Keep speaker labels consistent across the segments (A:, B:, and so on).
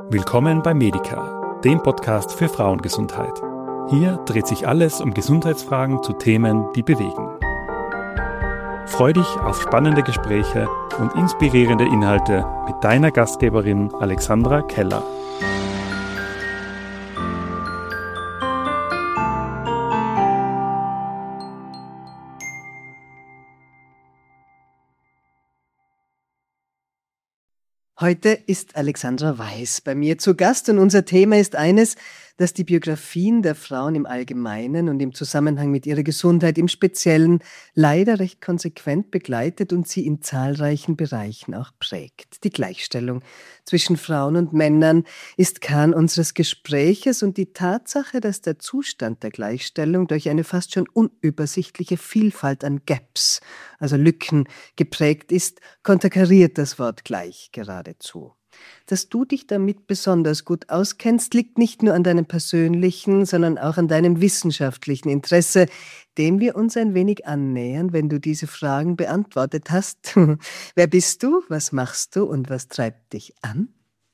A: Willkommen bei Medica, dem Podcast für Frauengesundheit. Hier dreht sich alles um Gesundheitsfragen zu Themen, die bewegen. Freu dich auf spannende Gespräche und inspirierende Inhalte mit deiner Gastgeberin Alexandra Keller.
B: Heute ist Alexandra Weiß bei mir zu Gast und unser Thema ist eines, das die Biografien der Frauen im Allgemeinen und im Zusammenhang mit ihrer Gesundheit im Speziellen leider recht konsequent begleitet und sie in zahlreichen Bereichen auch prägt. Die Gleichstellung zwischen Frauen und Männern ist Kern unseres Gespräches und die Tatsache, dass der Zustand der Gleichstellung durch eine fast schon unübersichtliche Vielfalt an Gaps, also Lücken, geprägt ist, konterkariert das Wort gleich geradezu. Dass du dich damit besonders gut auskennst, liegt nicht nur an deinem persönlichen, sondern auch an deinem wissenschaftlichen Interesse, dem wir uns ein wenig annähern, wenn du diese Fragen beantwortet hast. Wer bist du, was machst du und was treibt dich an?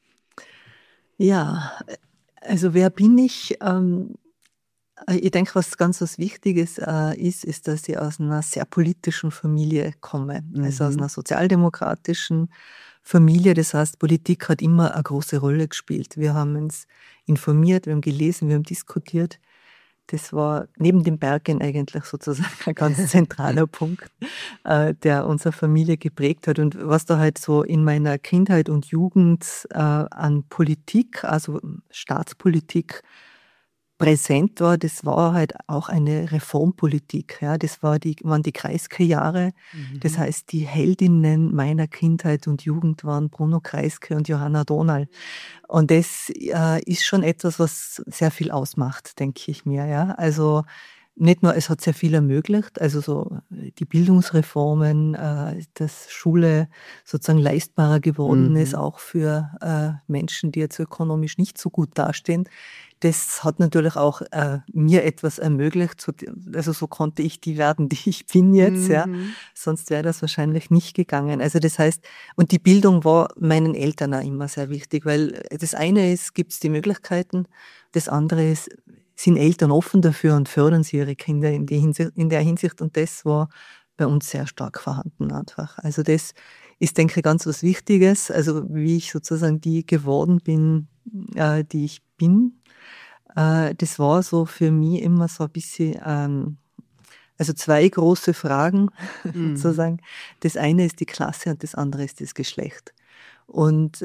C: Ja, also wer bin ich? Ich denke, was ganz was Wichtiges ist, dass ich aus einer sehr politischen Familie komme. Also aus einer sozialdemokratischen Familie. Das heißt, Politik hat immer eine große Rolle gespielt. Wir haben uns informiert, wir haben gelesen, wir haben diskutiert. Das war neben den Bergen eigentlich sozusagen ein ganz zentraler Punkt, der unsere Familie geprägt hat. Und was da halt so in meiner Kindheit und Jugend an Politik, also Staatspolitik, präsent war, das war halt auch eine Reformpolitik. Ja, das waren die Kreisky-Jahre. Das heißt, die Heldinnen meiner Kindheit und Jugend waren Bruno Kreisky und Johanna Dohnal. Und das ist schon etwas, was sehr viel ausmacht, denke ich mir. Ja, also nicht nur, es hat sehr viel ermöglicht, also so die Bildungsreformen, dass Schule sozusagen leistbarer geworden ist, auch für Menschen, die jetzt ökonomisch nicht so gut dastehen. Das hat natürlich auch mir etwas ermöglicht, also so konnte ich die werden, die ich bin jetzt, ja. Sonst wäre das wahrscheinlich nicht gegangen. Also das heißt, und die Bildung war meinen Eltern auch immer sehr wichtig, weil das eine ist, gibt es die Möglichkeiten, das andere ist, sind Eltern offen dafür und fördern sie ihre Kinder in der Hinsicht, und das war bei uns sehr stark vorhanden einfach. Also das ist, denke ich, ganz was Wichtiges, also wie ich sozusagen die geworden bin, die ich bin. Das war so für mich immer so ein bisschen, also zwei große Fragen sozusagen. Das eine ist die Klasse und das andere ist das Geschlecht. Und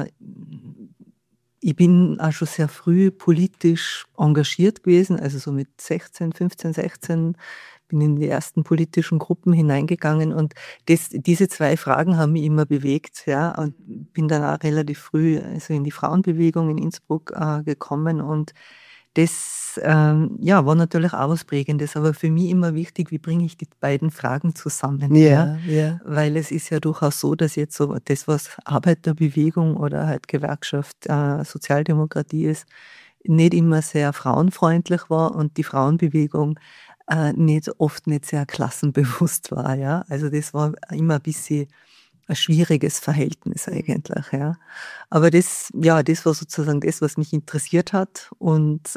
C: ich bin auch schon sehr früh politisch engagiert gewesen, also so mit 15, 16 bin in die ersten politischen Gruppen hineingegangen, und diese zwei Fragen haben mich immer bewegt, ja, und bin dann auch relativ früh also in die Frauenbewegung in Innsbruck gekommen, und das war natürlich auch was Prägendes, aber für mich immer wichtig, wie bringe ich die beiden Fragen zusammen. Ja. Weil es ist ja durchaus so, dass jetzt so das, was Arbeiterbewegung oder halt Gewerkschaft, Sozialdemokratie ist, nicht immer sehr frauenfreundlich war und die Frauenbewegung oft nicht sehr klassenbewusst war. Ja. Also das war immer ein bisschen ein schwieriges Verhältnis eigentlich, ja. Aber das war sozusagen das, was mich interessiert hat, und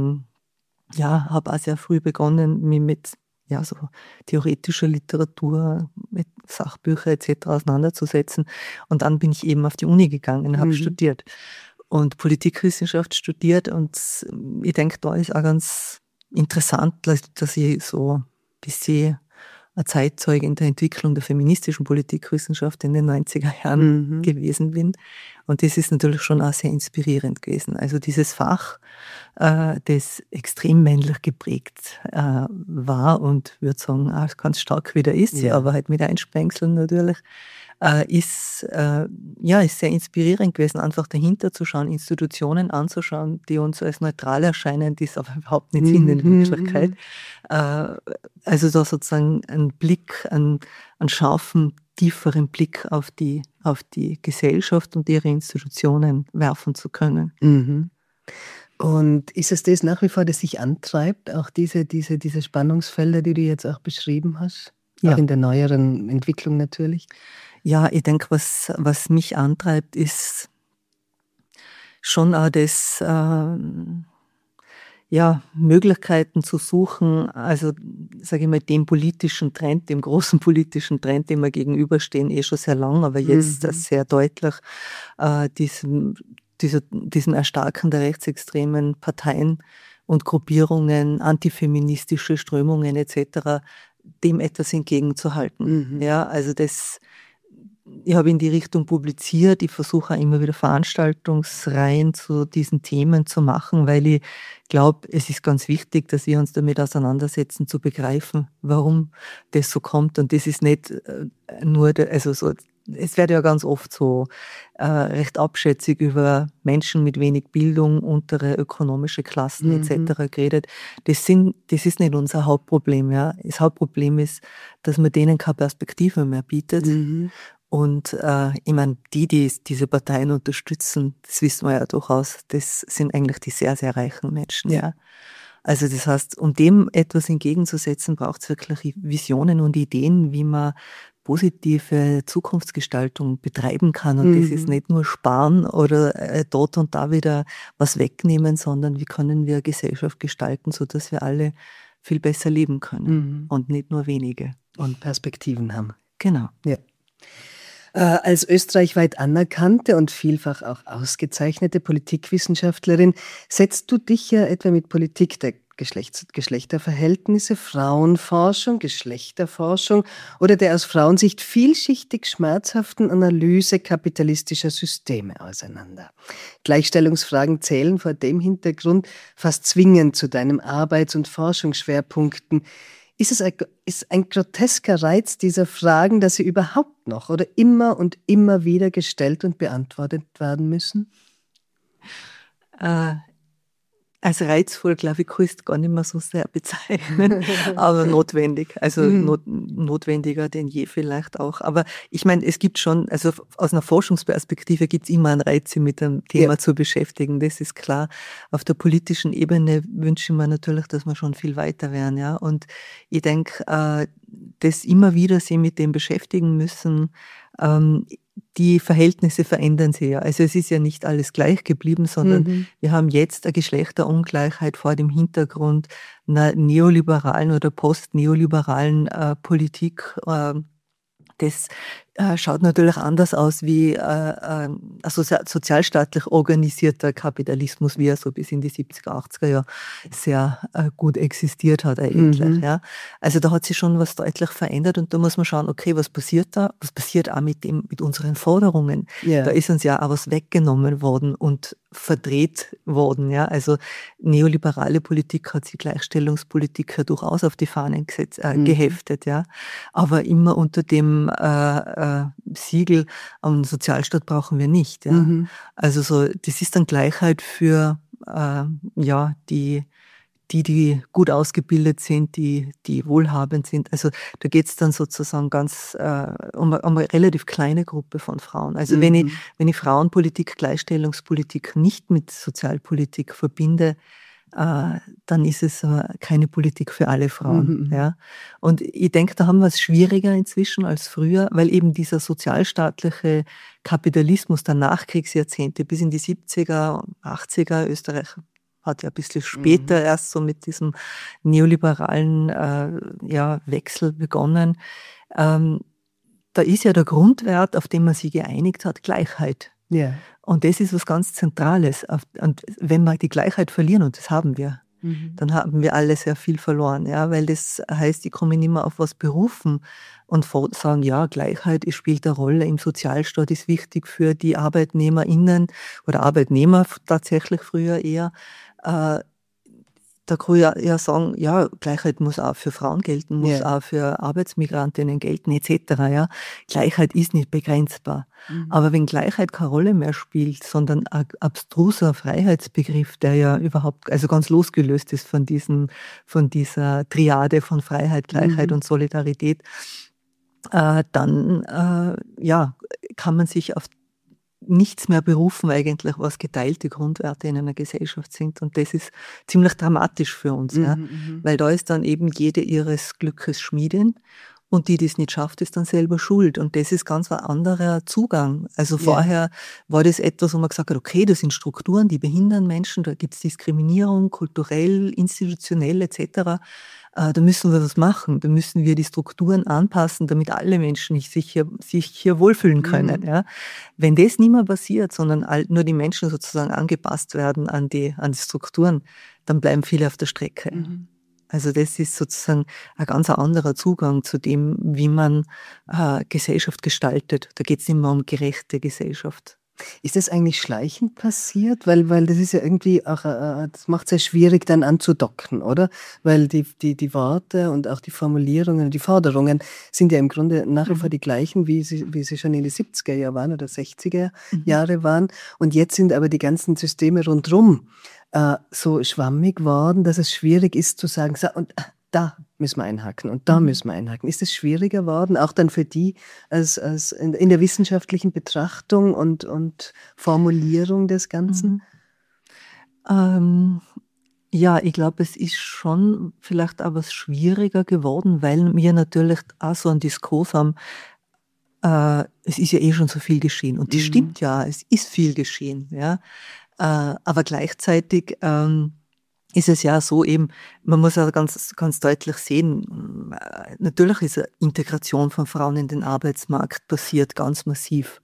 C: habe auch sehr früh begonnen, mich mit so theoretischer Literatur, mit Sachbüchern etc. auseinanderzusetzen, und dann bin ich eben auf die Uni gegangen und habe studiert und Politikwissenschaft studiert, und ich denke, da ist auch ganz interessant, dass ich so ein bisschen ein Zeitzeuge in der Entwicklung der feministischen Politikwissenschaft in den 90er Jahren gewesen bin. Und das ist natürlich schon auch sehr inspirierend gewesen. Also dieses Fach, das extrem männlich geprägt war und würde sagen, auch ganz stark wieder ist, aber halt mit Einsprengseln natürlich, ist sehr inspirierend gewesen, einfach dahinter zu schauen, Institutionen anzuschauen, die uns als neutral erscheinen, die es aber überhaupt nicht sind in Wirklichkeit. Also da sozusagen einen scharfen, tieferen Blick auf die Gesellschaft und ihre Institutionen werfen zu können.
B: Und ist es das nach wie vor, das sich antreibt, auch diese Spannungsfelder, die du jetzt auch beschrieben hast? Auch in der neueren Entwicklung natürlich?
C: Ja, ich denke, was mich antreibt, ist schon auch das, Möglichkeiten zu suchen, also sage ich mal, dem politischen Trend, dem großen politischen Trend, dem wir gegenüberstehen, schon sehr lang, aber jetzt sehr deutlich diesem Erstarken der rechtsextremen Parteien und Gruppierungen, antifeministische Strömungen etc., dem etwas entgegenzuhalten. Ja, also ich habe in die Richtung publiziert, ich versuche auch immer wieder Veranstaltungsreihen zu diesen Themen zu machen, weil ich glaube, es ist ganz wichtig, dass wir uns damit auseinandersetzen, zu begreifen, warum das so kommt. Und das ist nicht nur, es wird ja ganz oft so recht abschätzig über Menschen mit wenig Bildung, untere ökonomische Klassen etc. geredet. Das ist nicht unser Hauptproblem. Ja. Das Hauptproblem ist, dass man denen keine Perspektive mehr bietet. Und ich meine, die diese Parteien unterstützen, das wissen wir ja durchaus, das sind eigentlich die sehr, sehr reichen Menschen. Ja. Also das heißt, um dem etwas entgegenzusetzen, braucht es wirklich Visionen und Ideen, wie man positive Zukunftsgestaltung betreiben kann. Und das ist nicht nur sparen oder dort und da wieder was wegnehmen, sondern wie können wir Gesellschaft gestalten, sodass wir alle viel besser leben können und nicht nur wenige.
B: Und Perspektiven haben.
C: Genau.
B: Ja. Als österreichweit anerkannte und vielfach auch ausgezeichnete Politikwissenschaftlerin setzt du dich ja etwa mit Politik der Geschlechterverhältnisse, Frauenforschung, Geschlechterforschung oder der aus Frauensicht vielschichtig schmerzhaften Analyse kapitalistischer Systeme auseinander. Gleichstellungsfragen zählen vor dem Hintergrund fast zwingend zu deinen Arbeits- und Forschungsschwerpunkten. Ist ein grotesker Reiz dieser Fragen, dass sie überhaupt noch oder immer und immer wieder gestellt und beantwortet werden müssen?
C: Als reizvoll, glaube ich, kann ich es gar nicht mehr so sehr bezeichnen, aber notwendig, also notwendiger denn je vielleicht auch. Aber ich meine, es gibt schon, also aus einer Forschungsperspektive gibt es immer einen Reiz, sich mit dem Thema zu beschäftigen, das ist klar. Auf der politischen Ebene wünsche ich mir natürlich, dass wir schon viel weiter wären, ja. Und ich denke, dass immer wieder sich mit dem beschäftigen müssen, die Verhältnisse verändern sich ja. Also es ist ja nicht alles gleich geblieben, sondern wir haben jetzt eine Geschlechterungleichheit vor dem Hintergrund einer neoliberalen oder postneoliberalen Politik. Das schaut natürlich anders aus wie ein sozialstaatlich organisierter Kapitalismus, wie er so bis in die 70er, 80er Jahre sehr gut existiert hat eigentlich. Ja. Also da hat sich schon was deutlich verändert und da muss man schauen, okay, was passiert da? Was passiert auch mit unseren Forderungen? Ja. Da ist uns ja auch was weggenommen worden und verdreht worden. Ja. Also neoliberale Politik hat sich Gleichstellungspolitik ja durchaus auf die Fahnen geheftet. Ja. Aber immer unter dem Siegel, einen Sozialstaat brauchen wir nicht. Ja. Also das ist dann Gleichheit für die gut ausgebildet sind, die wohlhabend sind. Also da geht es dann sozusagen ganz um eine relativ kleine Gruppe von Frauen. Also wenn ich Frauenpolitik, Gleichstellungspolitik nicht mit Sozialpolitik verbinde, dann ist es keine Politik für alle Frauen. Ja. Und ich denke, da haben wir es schwieriger inzwischen als früher, weil eben dieser sozialstaatliche Kapitalismus der Nachkriegsjahrzehnte bis in die 70er, 80er, Österreich hat ja ein bisschen später erst so mit diesem neoliberalen Wechsel begonnen. Da ist ja der Grundwert, auf den man sich geeinigt hat, Gleichheit. Yeah. Und das ist was ganz Zentrales. Und wenn wir die Gleichheit verlieren, und das haben wir, dann haben wir alle sehr viel verloren. Ja? Weil das heißt, ich komme nicht mehr auf was berufen und sagen, ja, Gleichheit spielt eine Rolle im Sozialstaat, ist wichtig für die ArbeitnehmerInnen oder Arbeitnehmer tatsächlich früher eher. Da kann ich ja sagen, ja, Gleichheit muss auch für Frauen gelten, muss auch für Arbeitsmigrantinnen gelten, etc. Ja. Gleichheit ist nicht begrenzbar. Aber wenn Gleichheit keine Rolle mehr spielt, sondern ein abstruser Freiheitsbegriff, der ja überhaupt, also ganz losgelöst ist von dieser Triade von Freiheit, Gleichheit und Solidarität, dann kann man sich auf nichts mehr berufen eigentlich, was geteilte Grundwerte in einer Gesellschaft sind. Und das ist ziemlich dramatisch für uns, weil da ist dann eben jede ihres Glückes Schmiedin und die das nicht schafft, ist dann selber schuld. Und das ist ganz ein anderer Zugang. Also vorher war das etwas, wo man gesagt hat, okay, das sind Strukturen, die behindern Menschen, da gibt es Diskriminierung, kulturell, institutionell etc. Da müssen wir was machen, da müssen wir die Strukturen anpassen, damit alle Menschen sich hier wohlfühlen können. Ja. Wenn das nicht mehr passiert, sondern nur die Menschen sozusagen angepasst werden an die Strukturen, dann bleiben viele auf der Strecke. Also das ist sozusagen ein ganz anderer Zugang zu dem, wie man Gesellschaft gestaltet. Da geht es nicht mehr um gerechte Gesellschaft.
B: Ist das eigentlich schleichend passiert? Weil das ist ja irgendwie auch, das macht es ja schwierig dann anzudocken, oder? Weil die Worte und auch die Formulierungen, die Forderungen sind ja im Grunde nach wie vor die gleichen, wie sie schon in die 70er Jahre waren oder 60er Jahre waren. Und jetzt sind aber die ganzen Systeme rundherum so schwammig worden, dass es schwierig ist zu sagen, so, und da müssen wir einhaken und da müssen wir einhaken. Ist es schwieriger worden, auch dann für die als in der wissenschaftlichen Betrachtung und Formulierung des Ganzen?
C: Ja, ich glaube, es ist schon vielleicht auch was schwieriger geworden, weil wir natürlich auch so einen Diskurs haben, es ist ja eh schon so viel geschehen. Und das stimmt ja, es ist viel geschehen. Ja. Aber gleichzeitig ist es ja so eben, man muss ja ganz, ganz deutlich sehen, natürlich ist eine Integration von Frauen in den Arbeitsmarkt passiert ganz massiv.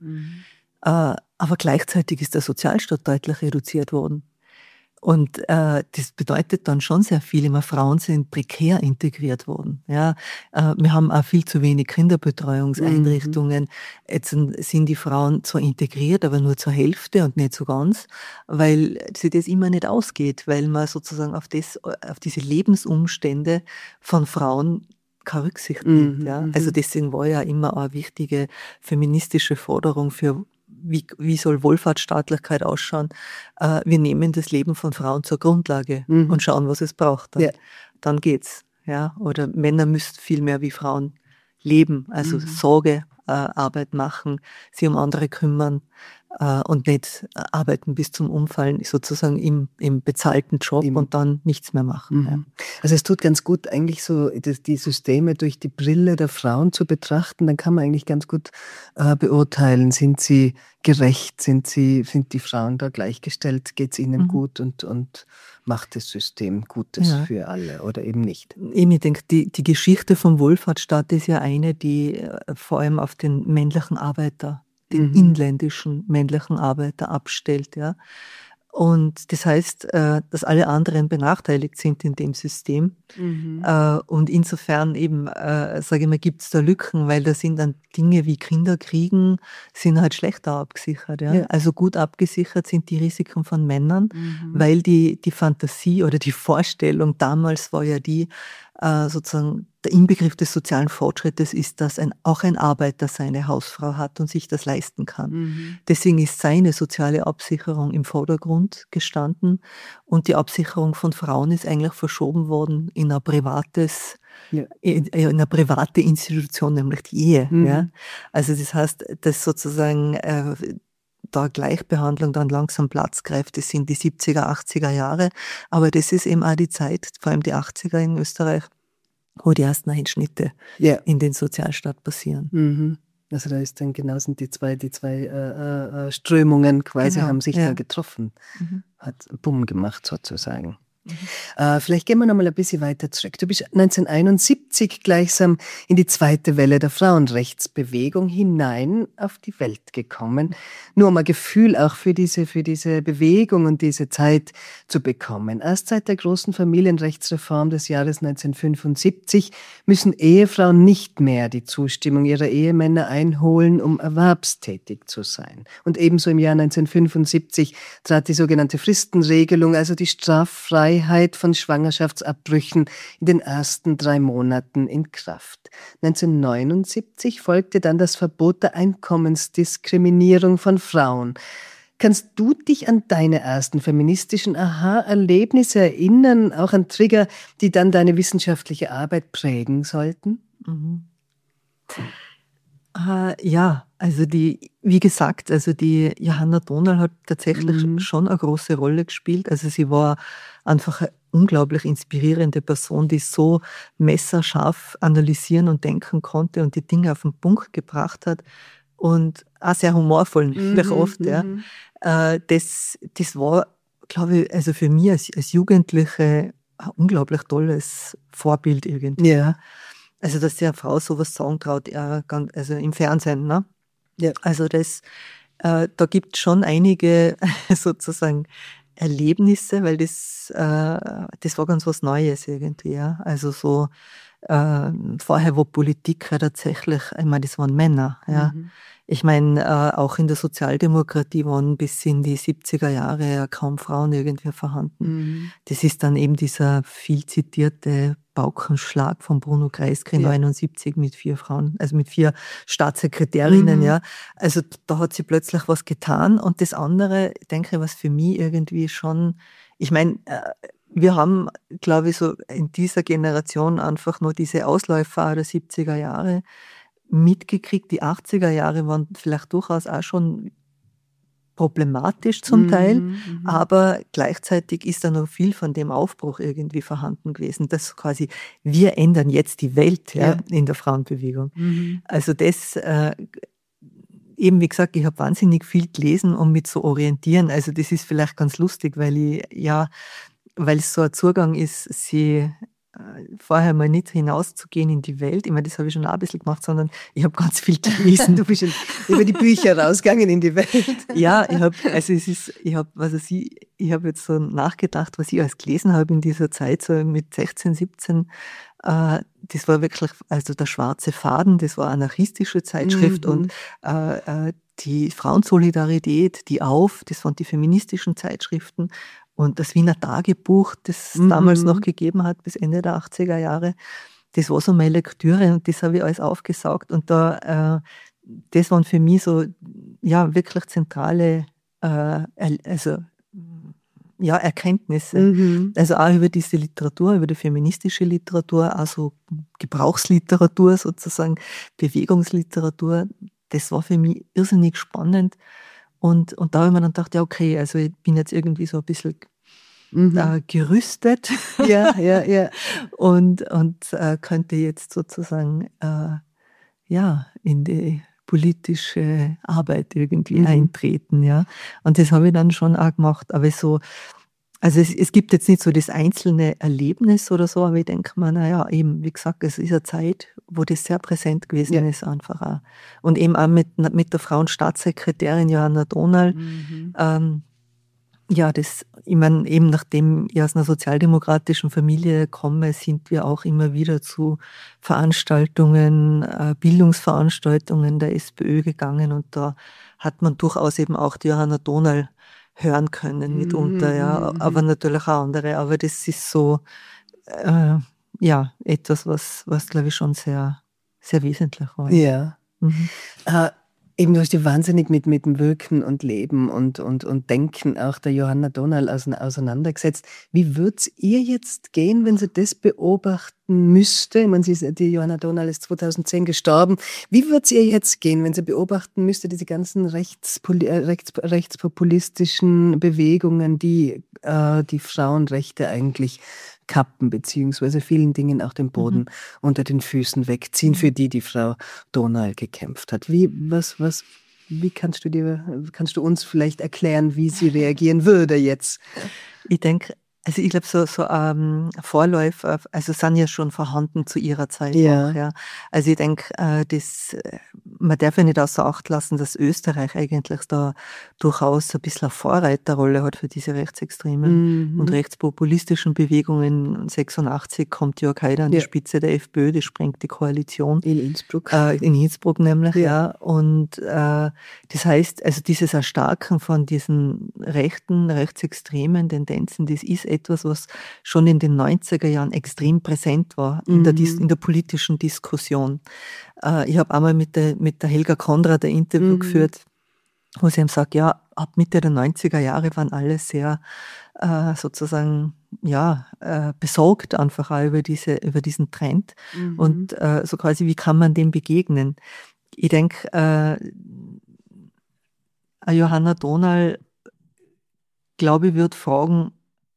C: Aber gleichzeitig ist der Sozialstaat deutlich reduziert worden. Und das bedeutet dann schon sehr viel. Immer Frauen sind prekär integriert worden. Ja, wir haben auch viel zu wenig Kinderbetreuungseinrichtungen. Jetzt sind die Frauen zwar integriert, aber nur zur Hälfte und nicht so ganz, weil sich das immer nicht ausgeht, weil man sozusagen auf diese Lebensumstände von Frauen keine Rücksicht nimmt. Ja? Also deswegen war ja immer eine wichtige feministische Forderung für wie soll Wohlfahrtsstaatlichkeit ausschauen? Wir nehmen das Leben von Frauen zur Grundlage und schauen, was es braucht. Dann geht's. Ja? Oder Männer müssen viel mehr wie Frauen leben, also Sorgearbeit machen, sich um andere kümmern und nicht arbeiten bis zum Umfallen, sozusagen im bezahlten Job und dann nichts mehr machen. Ja.
B: Also es tut ganz gut, eigentlich so die Systeme durch die Brille der Frauen zu betrachten. Dann kann man eigentlich ganz gut beurteilen, sind sie gerecht, sind die Frauen da gleichgestellt, geht es ihnen gut und macht das System Gutes für alle oder eben nicht.
C: Ich denke, die Geschichte vom Wohlfahrtsstaat ist ja eine, die vor allem auf den männlichen Arbeiter, den inländischen männlichen Arbeiter abstellt. Ja. Und das heißt, dass alle anderen benachteiligt sind in dem System. Und insofern eben, sage ich mal, gibt es da Lücken, weil da sind dann Dinge wie Kinderkriegen sind halt schlechter abgesichert. Ja? Also gut abgesichert sind die Risiken von Männern, weil die Fantasie oder die Vorstellung damals war ja die, sozusagen der Inbegriff des sozialen Fortschrittes ist, dass auch ein Arbeiter seine Hausfrau hat und sich das leisten kann. Deswegen ist seine soziale Absicherung im Vordergrund gestanden und die Absicherung von Frauen ist eigentlich verschoben worden in eine private Institution, nämlich die Ehe. Ja? Also das heißt, dass sozusagen da Gleichbehandlung dann langsam Platz greift, das sind die 70er, 80er Jahre, aber das ist eben auch die Zeit, vor allem die 80er in Österreich, wo die ersten Einschnitte in den Sozialstaat passieren.
B: Also da ist dann sind die zwei Strömungen quasi haben sich da getroffen, hat Bumm gemacht sozusagen. Vielleicht gehen wir noch mal ein bisschen weiter zurück. Du bist 1971 gleichsam in die zweite Welle der Frauenrechtsbewegung hinein auf die Welt gekommen. Nur um ein Gefühl auch für diese Bewegung und diese Zeit zu bekommen. Erst seit der großen Familienrechtsreform des Jahres 1975 müssen Ehefrauen nicht mehr die Zustimmung ihrer Ehemänner einholen, um erwerbstätig zu sein. Und ebenso im Jahr 1975 trat die sogenannte Fristenregelung, also die Straffreiheit von Schwangerschaftsabbrüchen in den ersten 3 Monaten in Kraft. 1979 folgte dann das Verbot der Einkommensdiskriminierung von Frauen. Kannst du dich an deine ersten feministischen Aha-Erlebnisse erinnern, auch an Trigger, die dann deine wissenschaftliche Arbeit prägen sollten?
C: Ja, also wie gesagt, also die Johanna Donal hat tatsächlich schon eine große Rolle gespielt. Also sie war einfach eine unglaublich inspirierende Person, die so messerscharf analysieren und denken konnte und die Dinge auf den Punkt gebracht hat und auch sehr humorvoll, nämlich oft. Ja. Das war, glaube ich, also für mich als Jugendliche ein unglaublich tolles Vorbild irgendwie.
B: Ja.
C: Also, dass die eine Frau sowas sagen traut, also im Fernsehen, ne?
B: Ja.
C: Also da gibt es schon einige sozusagen Erlebnisse, weil das war ganz was Neues irgendwie, ja. Also so vorher war Politiker tatsächlich, ich meine, das waren Männer, ja. Ich meine, auch in der Sozialdemokratie waren bis in die 70er Jahre ja kaum Frauen irgendwie vorhanden. Das ist dann eben dieser viel zitierte Paukenschlag von Bruno Kreisky 79 mit 4 Frauen, also mit 4 Staatssekretärinnen, ja. Also da hat sie plötzlich was getan. Und das andere, denke ich, was für mich irgendwie schon, ich meine, wir haben, glaube ich, so in dieser Generation einfach nur diese Ausläufer der 70er Jahre mitgekriegt. Die 80er Jahre waren vielleicht durchaus auch schon problematisch zum Teil, aber gleichzeitig ist da noch viel von dem Aufbruch irgendwie vorhanden gewesen, dass quasi wir ändern jetzt die Welt in der Frauenbewegung. Also das, eben wie gesagt, ich habe wahnsinnig viel gelesen, um mich zu orientieren. Also das ist vielleicht ganz lustig, weil es so ein Zugang ist, sie vorher mal nicht hinauszugehen in die Welt. Ich meine, das habe ich schon auch ein bisschen gemacht, sondern ich habe ganz viel gelesen.
B: Du bist über die Bücher rausgegangen in die Welt.
C: Ja, ich habe jetzt so nachgedacht, was ich alles gelesen habe in dieser Zeit, so mit 16, 17. Das war wirklich, also der Schwarze Faden, das war eine anarchistische Zeitschrift und die Frauensolidarität, die das waren die feministischen Zeitschriften. Und das Wiener Tagebuch, das es damals noch gegeben hat, bis Ende der 80er Jahre, das war so meine Lektüre und das habe ich alles aufgesaugt. Und das waren für mich so, ja, wirklich zentrale, Erkenntnisse. Also auch über diese Literatur, über die feministische Literatur, auch so Gebrauchsliteratur sozusagen, Bewegungsliteratur. Das war für mich irrsinnig spannend. Und da habe ich mir dann gedacht, ja okay, also ich bin jetzt irgendwie so ein bisschen gerüstet.
B: Ja.
C: und könnte jetzt sozusagen in die politische Arbeit irgendwie eintreten. Ja. Und das habe ich dann schon auch gemacht. Aber so, also es gibt jetzt nicht so das einzelne Erlebnis oder so, aber ich denke mir, naja, eben, wie gesagt, es ist eine Zeit, wo das sehr präsent gewesen ist einfach auch. Und eben auch mit der Frauenstaatssekretärin Johanna Donal. Ich meine, eben nachdem ich aus einer sozialdemokratischen Familie komme, sind wir auch immer wieder zu Veranstaltungen, Bildungsveranstaltungen der SPÖ gegangen und da hat man durchaus eben auch die Johanna Donal hören können mitunter, ja, aber natürlich auch andere. Aber das ist so, etwas, was glaube ich schon sehr, sehr wesentlich war.
B: Ja. Eben, du hast dich wahnsinnig mit dem Wirken und Leben und Denken auch der Johanna Donal auseinandergesetzt. Wie würde es ihr jetzt gehen, wenn sie das beobachten müsste? Ich meine, die Johanna Donal ist 2010 gestorben. Wie würde es ihr jetzt gehen, wenn sie beobachten müsste, diese ganzen rechtspopulistischen Bewegungen, die Frauenrechte eigentlich kappen, beziehungsweise vielen Dingen auch den Boden unter den Füßen wegziehen, für die Frau Donal gekämpft hat. Wie kannst du uns vielleicht erklären, wie sie reagieren würde jetzt?
C: Ich denke, also ich glaube, so Vorläufer, also sind ja schon vorhanden zu ihrer Zeit auch, ja. Also ich denke, man darf ja nicht außer Acht lassen, dass Österreich eigentlich da durchaus ein bisschen eine Vorreiterrolle hat für diese rechtsextremen und rechtspopulistischen Bewegungen. 86 kommt Jörg Haider an die Spitze der FPÖ, das sprengt die Koalition.
B: In Innsbruck.
C: In Innsbruck nämlich, ja. Und das heißt, also dieses Erstarken von diesen rechtsextremen Tendenzen, das ist etwas, was schon in den 90er Jahren extrem präsent war in der politischen Diskussion. Ich habe einmal mit der Helga Konrad ein Interview geführt, wo sie ihm sagt, ja, ab Mitte der 90er Jahre waren alle sehr sozusagen besorgt einfach auch über diesen Trend und so quasi, wie kann man dem begegnen? Ich denke, Johanna Dohnal, glaube ich, wird fragen,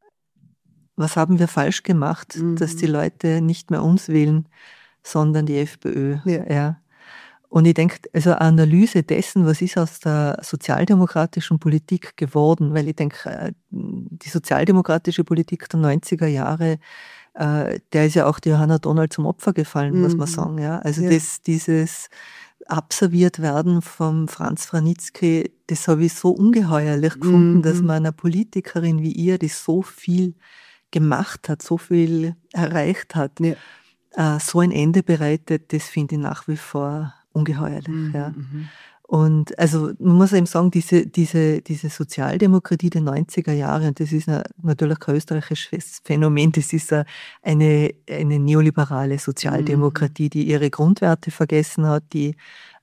C: was haben wir falsch gemacht, dass die Leute nicht mehr uns wählen, sondern die FPÖ. Ja. Und ich denke, also eine Analyse dessen, was ist aus der sozialdemokratischen Politik geworden, weil ich denke, die sozialdemokratische Politik der 90er Jahre, der ist ja auch die Johanna Dohnal zum Opfer gefallen, muss man sagen. Ja. Also dieses abserviert werden vom Franz Franitzky, das habe ich so ungeheuerlich gefunden, dass man einer Politikerin wie ihr, die so viel gemacht hat, so viel erreicht hat, so ein Ende bereitet, das finde ich nach wie vor ungeheuerlich. Ja. Und also man muss eben sagen, diese Sozialdemokratie der 90er Jahre, und das ist natürlich kein österreichisches Phänomen, das ist eine neoliberale Sozialdemokratie, die ihre Grundwerte vergessen hat, die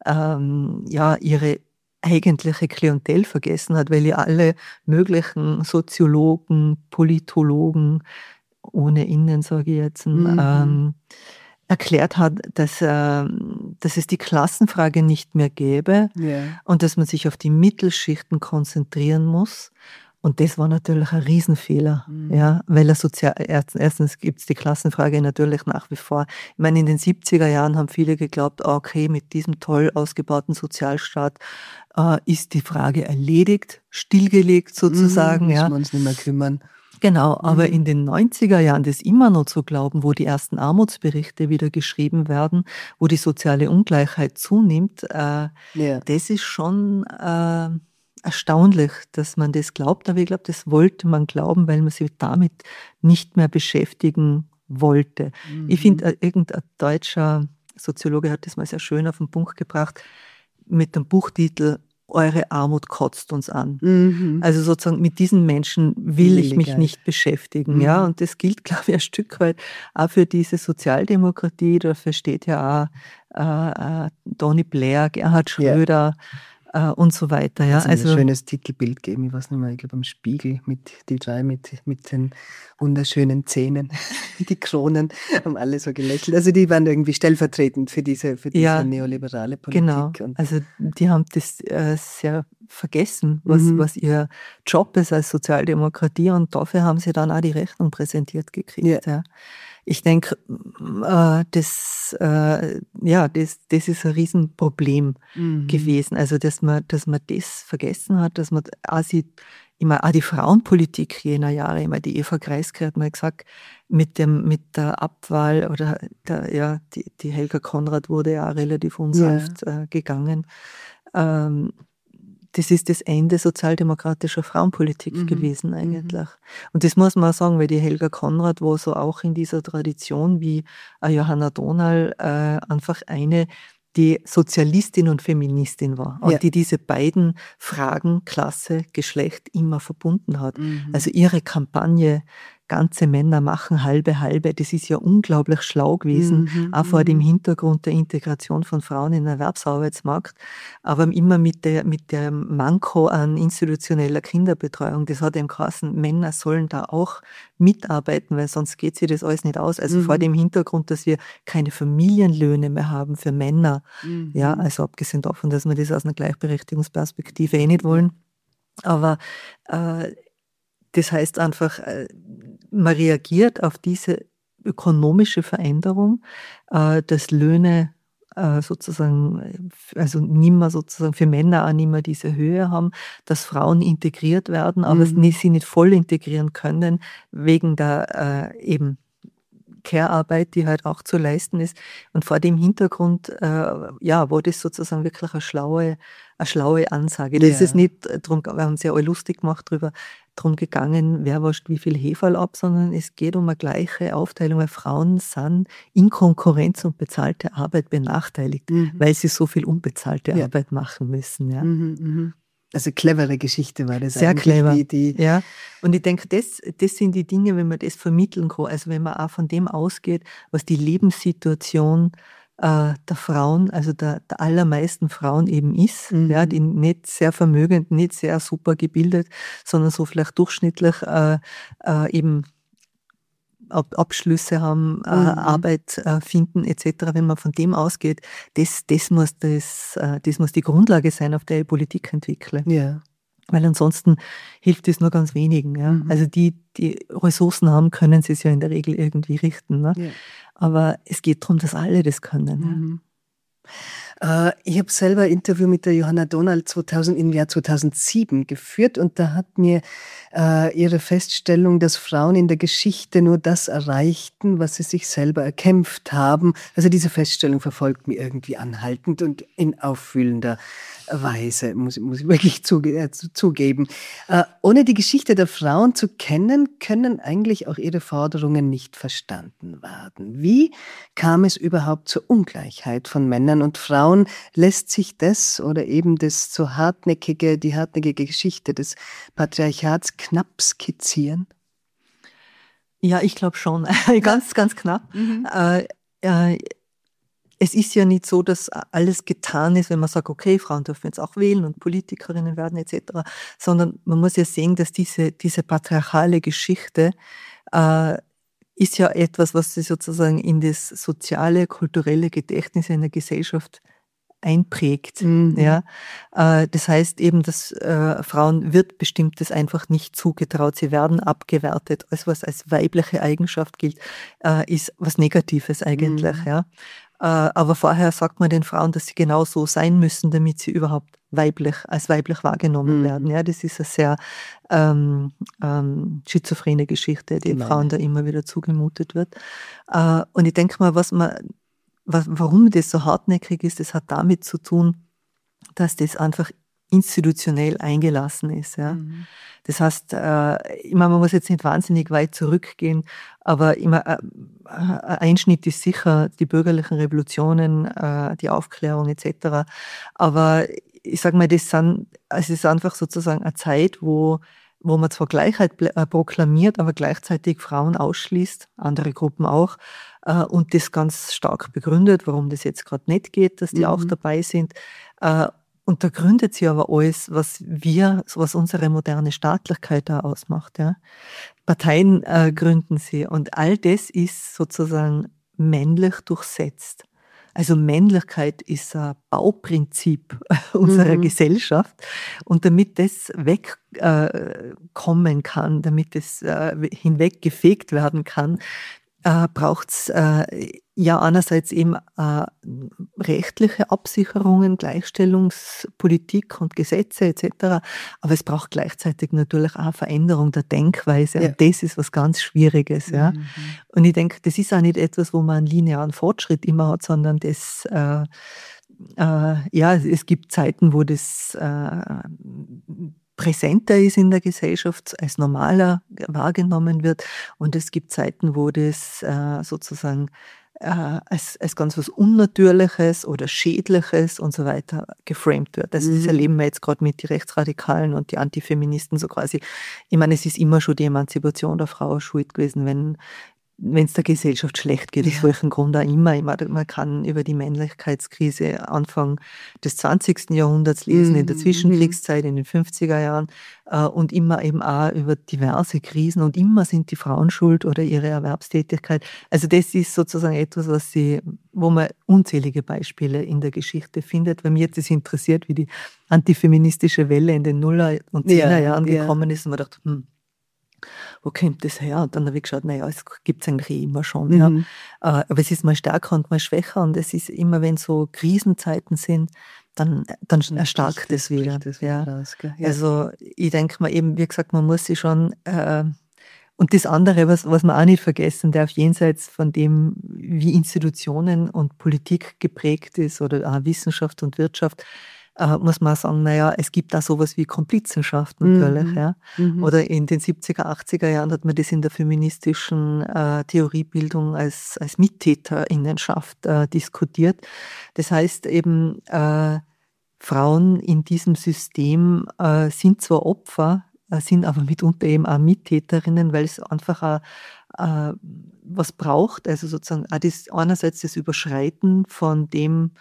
C: ihre eigentliche Klientel vergessen hat, weil ja alle möglichen Soziologen, Politologen, ohne Innen sage ich jetzt, erklärt hat, dass es die Klassenfrage nicht mehr gäbe und dass man sich auf die Mittelschichten konzentrieren muss. Und das war natürlich ein Riesenfehler, weil erstens gibt es die Klassenfrage natürlich nach wie vor. Ich meine, in den 70er Jahren haben viele geglaubt, okay, mit diesem toll ausgebauten Sozialstaat ist die Frage erledigt, stillgelegt sozusagen.
B: Müssen wir uns nicht mehr kümmern.
C: Genau, aber in den 90er Jahren das immer noch zu glauben, wo die ersten Armutsberichte wieder geschrieben werden, wo die soziale Ungleichheit zunimmt, das ist schon erstaunlich, dass man das glaubt. Aber ich glaube, das wollte man glauben, weil man sich damit nicht mehr beschäftigen wollte. Ich finde, irgendein deutscher Soziologe hat das mal sehr schön auf den Punkt gebracht mit dem Buchtitel Eure Armut kotzt uns an. Also sozusagen mit diesen Menschen will ich mich nicht beschäftigen. Ja? Und das gilt, glaube ich, ein Stück weit auch für diese Sozialdemokratie. Dafür steht ja auch Tony Blair, Gerhard Schröder und so weiter. Ja?
B: Also ein schönes Titelbild geben, ich weiß nicht mehr, ich glaube am Spiegel, die drei mit den wunderschönen Zähnen, die Kronen, haben alle so gelächelt. Also die waren irgendwie stellvertretend für diese neoliberale Politik.
C: Genau, also die haben das sehr vergessen, was ihr Job ist als Sozialdemokratie, und dafür haben sie dann auch die Rechnung präsentiert gekriegt. Ja. Ich denke, das ist ein Riesenproblem gewesen. Also, dass man das vergessen hat, dass man auch sieht, auch die Frauenpolitik jener Jahre, immer die Eva Kreisky hat mal gesagt, mit der Abwahl oder die Helga Konrad wurde ja auch relativ unsanft gegangen. Das ist das Ende sozialdemokratischer Frauenpolitik gewesen eigentlich. Und das muss man auch sagen, weil die Helga Konrad war so auch in dieser Tradition wie Johanna Dohnal einfach eine, die Sozialistin und Feministin war und die diese beiden Fragen, Klasse, Geschlecht, immer verbunden hat. Also ihre Kampagne ganze Männer machen halbe, halbe, das ist ja unglaublich schlau gewesen, auch vor dem Hintergrund der Integration von Frauen in den Erwerbsarbeitsmarkt, aber immer mit der Manko an institutioneller Kinderbetreuung. Das hat eben geheißen, Männer sollen da auch mitarbeiten, weil sonst geht sich das alles nicht aus. Also vor dem Hintergrund, dass wir keine Familienlöhne mehr haben für Männer. Ja, also abgesehen davon, dass wir das aus einer Gleichberechtigungsperspektive nicht wollen. Aber das heißt einfach, man reagiert auf diese ökonomische Veränderung, dass Löhne sozusagen, also nimmer sozusagen für Männer auch nicht mehr diese Höhe haben, dass Frauen integriert werden, aber sie nicht voll integrieren können, wegen der eben Care-Arbeit, die halt auch zu leisten ist. Und vor dem Hintergrund, war das sozusagen wirklich eine schlaue Ansage. Das ist nicht drum, wir haben uns ja alle lustig gemacht drüber, drum gegangen, wer wascht wie viel Heferl ab, sondern es geht um eine gleiche Aufteilung, weil Frauen sind in Konkurrenz und bezahlte Arbeit benachteiligt, weil sie so viel unbezahlte Arbeit machen müssen. Ja.
B: Also clevere Geschichte war das.
C: Sehr clever. Ja. Und ich denke, das sind die Dinge, wenn man das vermitteln kann, also wenn man auch von dem ausgeht, was die Lebenssituation der Frauen, also der allermeisten Frauen eben ist, die nicht sehr vermögend, nicht sehr super gebildet, sondern so vielleicht durchschnittlich eben Abschlüsse haben, Arbeit finden etc. Wenn man von dem ausgeht, das muss die Grundlage sein, auf der ich Politik entwickle.
B: Ja.
C: Weil ansonsten hilft es nur ganz wenigen. Ja? Also die Ressourcen haben, können sie es ja in der Regel irgendwie richten. Ne? Ja. Aber es geht darum, dass alle das können.
B: Ja. Ich habe selber ein Interview mit der Johanna Donald im Jahr 2007 geführt und da hat mir ihre Feststellung, dass Frauen in der Geschichte nur das erreichten, was sie sich selber erkämpft haben. Also diese Feststellung verfolgt mich irgendwie anhaltend und in auffühlender Weise, muss ich wirklich zugeben. Ohne die Geschichte der Frauen zu kennen, können eigentlich auch ihre Forderungen nicht verstanden werden. Wie kam es überhaupt zur Ungleichheit von Männern und Frauen? Lässt sich das oder eben die hartnäckige Geschichte des Patriarchats knapp skizzieren?
C: Ja, ich glaube schon. Ganz, ganz knapp. Es ist ja nicht so, dass alles getan ist, wenn man sagt, okay, Frauen dürfen jetzt auch wählen und Politikerinnen werden etc., sondern man muss ja sehen, dass diese patriarchale Geschichte ist ja etwas, was sich sozusagen in das soziale, kulturelle Gedächtnis in der Gesellschaft einprägt. Ja? Das heißt eben, dass Frauen wird Bestimmtes einfach nicht zugetraut. Sie werden abgewertet. Alles, was als weibliche Eigenschaft gilt, ist was Negatives eigentlich. Ja? Aber vorher sagt man den Frauen, dass sie genau so sein müssen, damit sie überhaupt als weiblich wahrgenommen werden. Ja, das ist eine sehr schizophrene Geschichte, die Frauen da immer wieder zugemutet wird. Und ich denke mal, warum das so hartnäckig ist, das hat damit zu tun, dass das einfach institutionell eingelassen ist. Ja. Das heißt, ich meine, man muss jetzt nicht wahnsinnig weit zurückgehen, aber immer ein Einschnitt ist sicher die bürgerlichen Revolutionen, die Aufklärung etc. Aber ich sage mal, es ist einfach sozusagen eine Zeit, wo man zwar Gleichheit proklamiert, aber gleichzeitig Frauen ausschließt, andere Gruppen auch, und das ganz stark begründet, warum das jetzt gerade nicht geht, dass die auch dabei sind. Und da gründet sie aber alles, was unsere moderne Staatlichkeit da ausmacht. Ja. Parteien gründen sie und all das ist sozusagen männlich durchsetzt. Also Männlichkeit ist ein Bauprinzip unserer Gesellschaft und damit das wegkommen kann, damit das hinweggefegt werden kann, braucht es ja einerseits eben rechtliche Absicherungen, Gleichstellungspolitik und Gesetze etc., aber es braucht gleichzeitig natürlich auch eine Veränderung der Denkweise und das ist was ganz Schwieriges. Ja. Und ich denke, das ist auch nicht etwas, wo man einen linearen Fortschritt immer hat, sondern das es gibt Zeiten, wo das präsenter ist in der Gesellschaft, als normaler wahrgenommen wird. Und es gibt Zeiten, wo das sozusagen als ganz was Unnatürliches oder Schädliches und so weiter geframed wird. Also das erleben wir jetzt gerade mit den Rechtsradikalen und die Antifeministen so quasi. Ich meine, es ist immer schon die Emanzipation der Frau schuld gewesen, wenn es der Gesellschaft schlecht geht, aus welchem Grund auch immer. Ich meine, man kann über die Männlichkeitskrise Anfang des 20. Jahrhunderts lesen, in der Zwischenkriegszeit, in den 50er Jahren und immer eben auch über diverse Krisen und immer sind die Frauen schuld oder ihre Erwerbstätigkeit. Also das ist sozusagen etwas, wo man unzählige Beispiele in der Geschichte findet. Weil mich jetzt das interessiert, wie die antifeministische Welle in den 0er und 10er Jahren gekommen ist und man dachte, wo kommt das her? Und dann habe ich geschaut, naja, es gibt es eigentlich immer schon. Ja. Aber es ist mal stärker und mal schwächer. Und es ist immer, wenn so Krisenzeiten sind, dann erstarkt es wieder. Also ich denke mal eben, wie gesagt, man muss sich schon... und das andere, was man auch nicht vergessen darf, jenseits von dem, wie Institutionen und Politik geprägt ist oder auch Wissenschaft und Wirtschaft, muss man sagen, naja, es gibt da sowas wie Komplizenschaft natürlich. Ja. Oder in den 70er, 80er Jahren hat man das in der feministischen Theoriebildung als Mittäterinnenschaft diskutiert. Das heißt eben, Frauen in diesem System sind zwar Opfer, sind aber mitunter eben auch Mittäterinnen, weil es einfach was braucht, also sozusagen auch einerseits das Überschreiten von dem,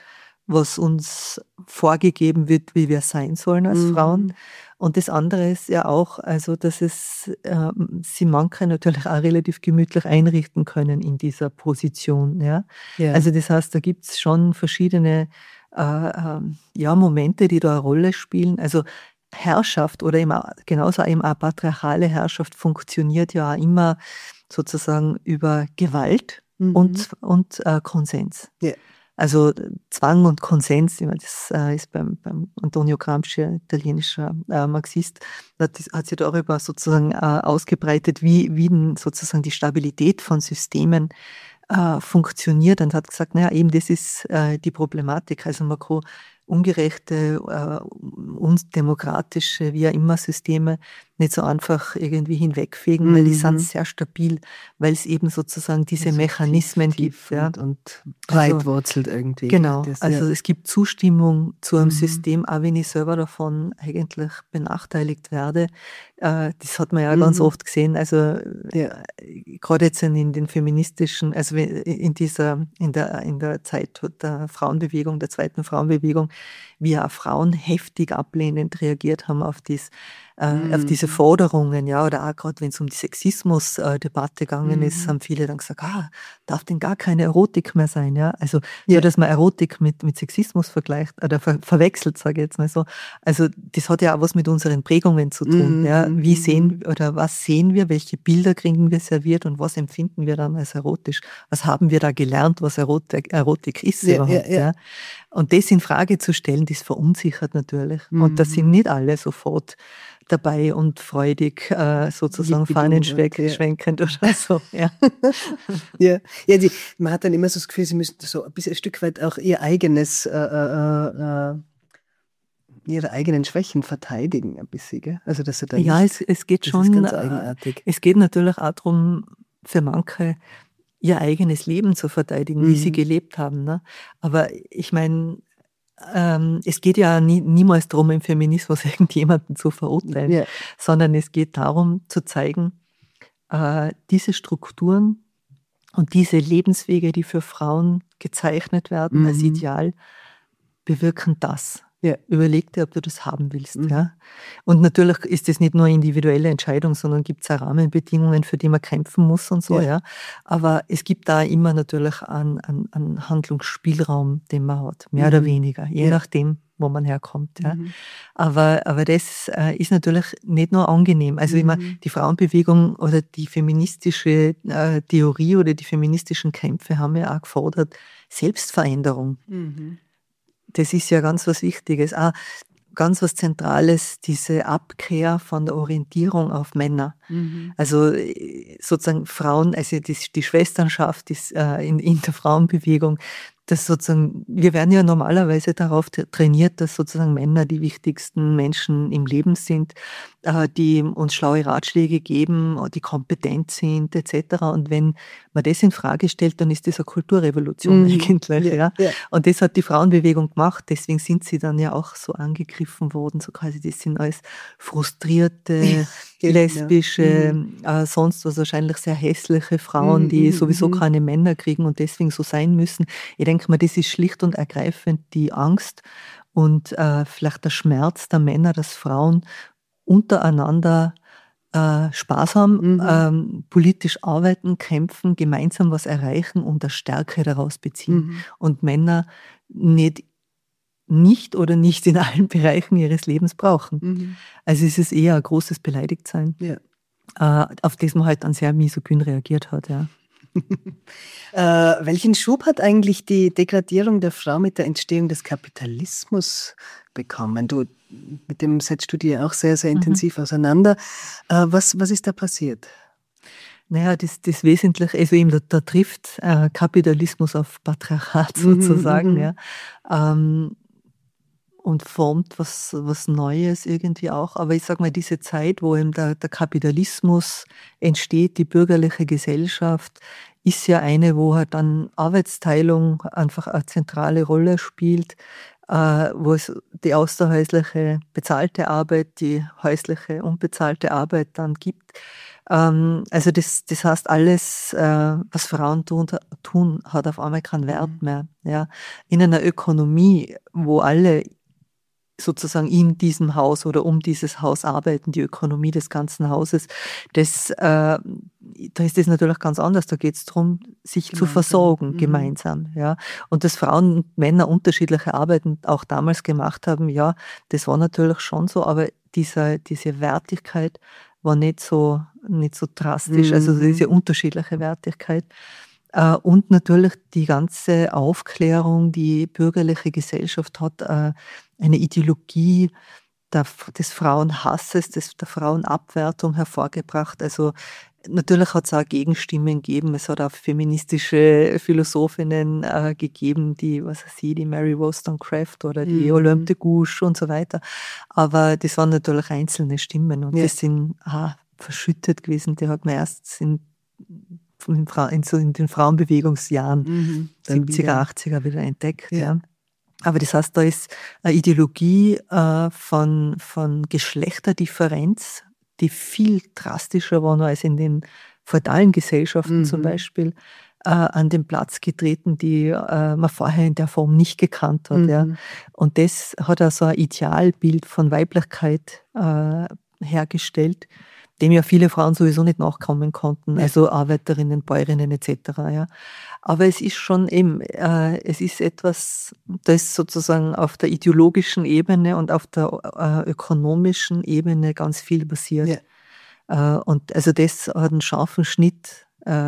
C: was uns vorgegeben wird, wie wir sein sollen als Frauen. Und das andere ist ja auch, also dass sie manche natürlich auch relativ gemütlich einrichten können in dieser Position. Ja?
B: Ja.
C: Also das heißt, da gibt es schon verschiedene Momente, die da eine Rolle spielen. Also Herrschaft oder genauso eben auch patriarchale Herrschaft funktioniert ja auch immer sozusagen über Gewalt und Konsens.
B: Ja.
C: Also Zwang und Konsens, das ist beim Antonio Gramsci, italienischer Marxist, hat sich darüber sozusagen ausgebreitet, wie denn sozusagen die Stabilität von Systemen funktioniert, und hat gesagt, naja, eben das ist die Problematik. Also man kann ungerechte, undemokratische, wie auch immer Systeme nicht so einfach irgendwie hinwegfegen, weil die sind sehr stabil, weil es eben sozusagen diese
B: also
C: Mechanismen
B: tief
C: gibt.
B: Und breitwurzelt irgendwie.
C: Genau,
B: Das,
C: also es gibt Zustimmung zu einem System, auch wenn ich selber davon eigentlich benachteiligt werde. Das hat man ja ganz oft gesehen, also gerade jetzt in den feministischen, also in der Zeit der Frauenbewegung, der zweiten Frauenbewegung, wie auch Frauen heftig ablehnend reagiert haben auf diese Forderungen, ja, oder auch gerade wenn es um die Sexismus-Debatte gegangen ist, haben viele dann gesagt, darf denn gar keine Erotik mehr sein, ja, also so, dass man Erotik mit Sexismus vergleicht oder verwechselt, sage ich jetzt mal so. Also das hat ja auch was mit unseren Prägungen zu tun, ja, was sehen wir, welche Bilder kriegen wir serviert und was empfinden wir dann als erotisch, was haben wir da gelernt, was Erotik ist überhaupt, ja. Und das in Frage zu stellen, das verunsichert natürlich. Und da sind nicht alle sofort dabei und freudig sozusagen fahnenschwenkend oder so. Ja.
B: Man hat dann immer so das Gefühl, sie müssen so ein Stück weit auch ihre eigenen Schwächen verteidigen, ein bisschen, gell? Also, dass sie da
C: es geht
B: das
C: schon.
B: ist ganz eigenartig.
C: Es geht natürlich auch darum, für manche ihr eigenes Leben zu verteidigen, wie sie gelebt haben. Ne? Aber ich meine, es geht ja niemals darum, im Feminismus irgendjemanden zu verurteilen, sondern es geht darum, zu zeigen, diese Strukturen und diese Lebenswege, die für Frauen gezeichnet werden als Ideal, bewirken das. Ja, überleg dir, ob du das haben willst. Ja? Und natürlich ist das nicht nur eine individuelle Entscheidung, sondern gibt es auch Rahmenbedingungen, für die man kämpfen muss und so. Ja. Aber es gibt da immer natürlich einen Handlungsspielraum, den man hat, mehr oder weniger, je nachdem, wo man herkommt. Ja. Aber das ist natürlich nicht nur angenehm. Also ich meine, die Frauenbewegung oder die feministische Theorie oder die feministischen Kämpfe haben ja auch gefordert, Selbstveränderung. Das ist ja ganz was Wichtiges. Auch ganz was Zentrales, diese Abkehr von der Orientierung auf Männer. Also sozusagen Frauen, also die Schwesternschaft ist in der Frauenbewegung, dass sozusagen, wir werden ja normalerweise darauf trainiert, dass sozusagen Männer die wichtigsten Menschen im Leben sind, die uns schlaue Ratschläge geben, die kompetent sind etc. Und wenn man das in Frage stellt, dann ist das eine Kulturrevolution eigentlich. Ja. Und das hat die Frauenbewegung gemacht, deswegen sind sie dann ja auch so angegriffen worden, so quasi, das sind alles frustrierte, lesbische, sonst was wahrscheinlich sehr hässliche Frauen, die sowieso keine Männer kriegen und deswegen so sein müssen. Ich denke mal, das ist schlicht und ergreifend die Angst und vielleicht der Schmerz der Männer, dass Frauen untereinander Spaß haben, politisch arbeiten, kämpfen, gemeinsam was erreichen und eine Stärke daraus beziehen. Und Männer nicht oder nicht in allen Bereichen ihres Lebens brauchen. Also es ist eher ein großes Beleidigtsein, auf das man halt dann sehr misogyn reagiert hat. Ja.
B: Welchen Schub hat eigentlich die Degradierung der Frau mit der Entstehung des Kapitalismus bekommen? Du, mit dem setzt du dir auch sehr, sehr intensiv auseinander. Was ist da passiert?
C: Naja, das Wesentliche, also eben da trifft Kapitalismus auf Patriarchat sozusagen, ja. Und formt was Neues irgendwie auch. Aber ich sage mal, diese Zeit, wo eben der Kapitalismus entsteht, die bürgerliche Gesellschaft, ist ja eine, wo halt dann Arbeitsteilung einfach eine zentrale Rolle spielt. wo es die außerhäusliche bezahlte Arbeit, die häusliche unbezahlte Arbeit dann gibt. Also das heißt, alles, was Frauen tun, hat auf einmal keinen Wert mehr. Ja. In einer Ökonomie, wo alle sozusagen in diesem Haus oder um dieses Haus arbeiten, die Ökonomie des ganzen Hauses, da ist das natürlich ganz anders. Da geht es darum, sich zu versorgen gemeinsam. Ja. Und dass Frauen und Männer unterschiedliche Arbeiten auch damals gemacht haben, ja, das war natürlich schon so, aber diese Wertigkeit war nicht so drastisch, also diese unterschiedliche Wertigkeit. Und natürlich die ganze Aufklärung, die bürgerliche Gesellschaft hat eine Ideologie des Frauenhasses, der Frauenabwertung hervorgebracht. Also natürlich hat es auch Gegenstimmen gegeben. Es hat auch feministische Philosophinnen gegeben, die Mary Wollstonecraft oder die Olympe de Gouges und so weiter. Aber das waren natürlich einzelne Stimmen und das sind verschüttet gewesen. Die hat man erst in den Frauenbewegungsjahren 70er, 80er wieder entdeckt. Ja. Aber das heißt, da ist eine Ideologie von Geschlechterdifferenz, die viel drastischer war noch als in den feudalen Gesellschaften zum Beispiel, an den Platz getreten, die man vorher in der Form nicht gekannt hat. Ja. Und das hat auch so ein Idealbild von Weiblichkeit hergestellt, dem ja viele Frauen sowieso nicht nachkommen konnten, also Arbeiterinnen, Bäuerinnen etc. Ja. Aber es ist schon eben, es ist etwas, das sozusagen auf der ideologischen Ebene und auf der ökonomischen Ebene ganz viel passiert. Und also das hat einen scharfen Schnitt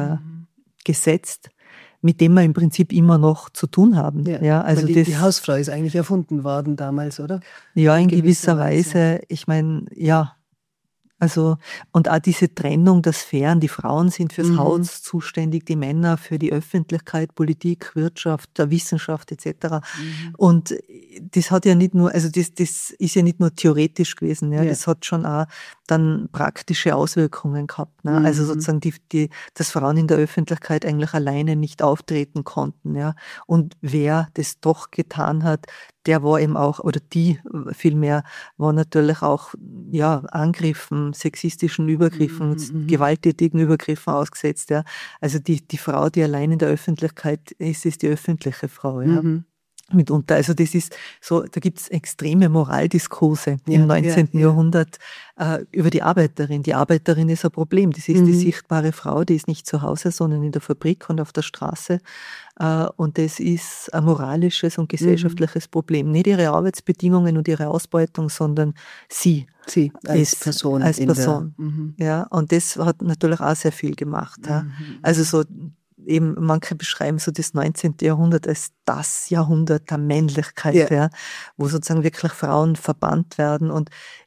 C: gesetzt, mit dem wir im Prinzip immer noch zu tun haben. Ja, also
B: die Hausfrau ist eigentlich erfunden worden damals, oder?
C: Ja, in gewisser Weise. Ich meine, ja. Also, und auch diese Trennung der Sphären, die Frauen sind fürs Haus zuständig, die Männer für die Öffentlichkeit, Politik, Wirtschaft, Wissenschaft etc. Und das hat ja nicht nur, also das ist ja nicht nur theoretisch gewesen, ja. Das hat schon auch dann praktische Auswirkungen gehabt. Ne? Also sozusagen, dass Frauen in der Öffentlichkeit eigentlich alleine nicht auftreten konnten. Ja? Und wer das doch getan hat, der war eben auch, oder die vielmehr, war natürlich auch Angriffen, sexistischen Übergriffen, gewalttätigen Übergriffen ausgesetzt. Ja? Also die Frau, die allein in der Öffentlichkeit ist die öffentliche Frau. Ja? Mitunter. Also das ist so, da gibt es extreme Moraldiskurse im 19. Jahrhundert über die Arbeiterin. Die Arbeiterin ist ein Problem. Das ist die sichtbare Frau, die ist nicht zu Hause, sondern in der Fabrik und auf der Straße. Und das ist ein moralisches und gesellschaftliches Problem. Nicht ihre Arbeitsbedingungen und ihre Ausbeutung, sondern sie
B: als Person.
C: Als Person. Ja, und das hat natürlich auch sehr viel gemacht. Ja. Also so eben, manche beschreiben so das 19. Jahrhundert als das Jahrhundert der Männlichkeit, wo sozusagen wirklich Frauen verbannt werden. Und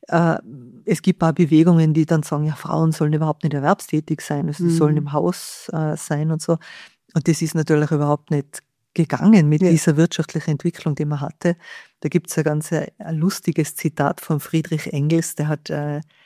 C: es gibt auch Bewegungen, die dann sagen, ja, Frauen sollen überhaupt nicht erwerbstätig sein, sie sollen im Haus sein und so. Und das ist natürlich überhaupt nicht gegangen mit dieser wirtschaftlichen Entwicklung, die man hatte. Da gibt es ein ganz lustiges Zitat von Friedrich Engels, der hat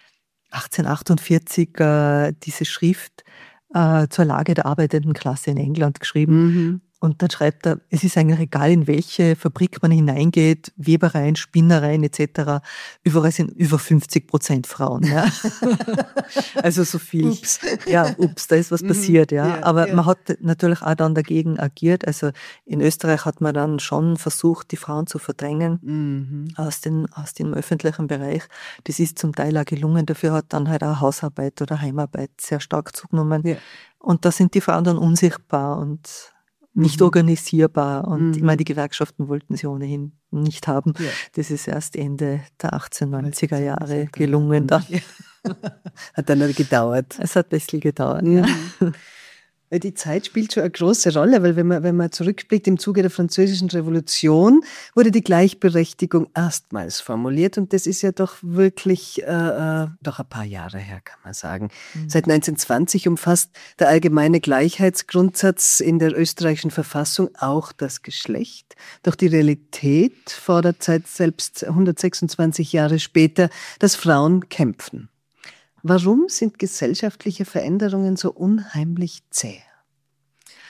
C: 1848 diese Schrift zur Lage der arbeitenden Klasse in England geschrieben. Und dann schreibt er, es ist eigentlich egal, in welche Fabrik man hineingeht, Webereien, Spinnereien etc., überall sind über 50% Frauen. Ja. Also so viel. Da ist was passiert. Ja. Aber man hat natürlich auch dann dagegen agiert. Also in Österreich hat man dann schon versucht, die Frauen zu verdrängen aus dem öffentlichen Bereich. Das ist zum Teil auch gelungen. Dafür hat dann halt auch Hausarbeit oder Heimarbeit sehr stark zugenommen. Ja. Und da sind die Frauen dann unsichtbar und nicht organisierbar. Und ich meine, die Gewerkschaften wollten sie ohnehin nicht haben. Ja. Das ist erst Ende der 1890er Jahre gelungen. Dann.
B: Hat dann gedauert.
C: Es hat ein bisschen gedauert, ja.
B: Die Zeit spielt schon eine große Rolle, weil wenn man zurückblickt, im Zuge der Französischen Revolution wurde die Gleichberechtigung erstmals formuliert und das ist ja doch wirklich doch ein paar Jahre her, kann man sagen. Seit 1920 umfasst der allgemeine Gleichheitsgrundsatz in der österreichischen Verfassung auch das Geschlecht. Doch die Realität fordert seit selbst 126 Jahre später, dass Frauen kämpfen. Warum sind gesellschaftliche Veränderungen so unheimlich zäh?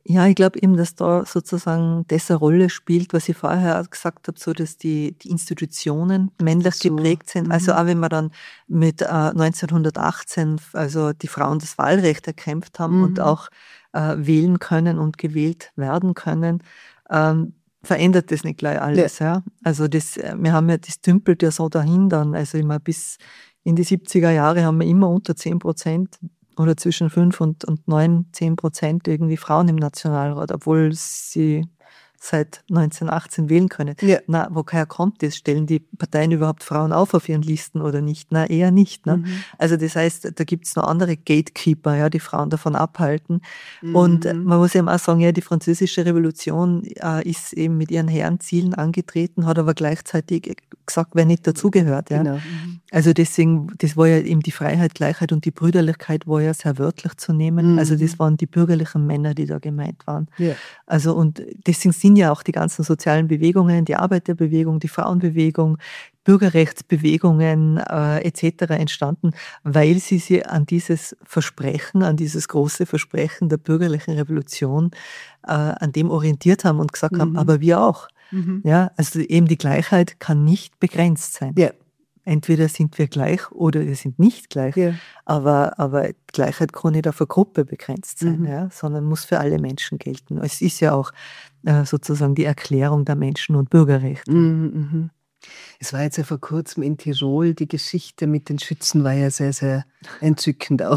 C: Ja, ich glaube eben, dass da sozusagen das eine Rolle spielt, was ich vorher auch gesagt habe, so dass die Institutionen männlich geprägt sind. Also auch wenn wir dann mit 1918, also die Frauen das Wahlrecht erkämpft haben und auch wählen können und gewählt werden können, verändert das nicht gleich alles. Ja. Also wir haben ja, das dümpelt ja so dahin dann. Also immer bis in die 70er Jahre haben wir immer unter 10% oder zwischen 5 und 9, 10% irgendwie Frauen im Nationalrat, obwohl sie seit 1918 wählen können. Ja. Na, woher kommt das? Stellen die Parteien überhaupt Frauen auf ihren Listen oder nicht? Na, eher nicht. Ne? Also das heißt, da gibt es noch andere Gatekeeper, ja, die Frauen davon abhalten. Und man muss eben auch sagen, ja, die Französische Revolution ist eben mit ihren hehren Zielen angetreten, hat aber gleichzeitig gesagt, wer nicht dazugehört. Ja? Genau. Also deswegen, das war ja eben die Freiheit, Gleichheit und die Brüderlichkeit war ja sehr wörtlich zu nehmen. Also das waren die bürgerlichen Männer, die da gemeint waren. Ja. Also und deswegen sind ja auch die ganzen sozialen Bewegungen, die Arbeiterbewegung, die Frauenbewegung, Bürgerrechtsbewegungen etc. entstanden, weil sie sich an dieses Versprechen, an dieses große Versprechen der bürgerlichen Revolution, an dem orientiert haben und gesagt haben, aber wir auch. Ja, also eben die Gleichheit kann nicht begrenzt sein. Ja. Entweder sind wir gleich oder wir sind nicht gleich, ja. aber Gleichheit kann nicht auf eine Gruppe begrenzt sein, ja, sondern muss für alle Menschen gelten. Es ist ja auch sozusagen die Erklärung der Menschen- und Bürgerrechte.
B: Es war jetzt ja vor kurzem in Tirol, die Geschichte mit den Schützen war ja sehr, sehr entzückend auch,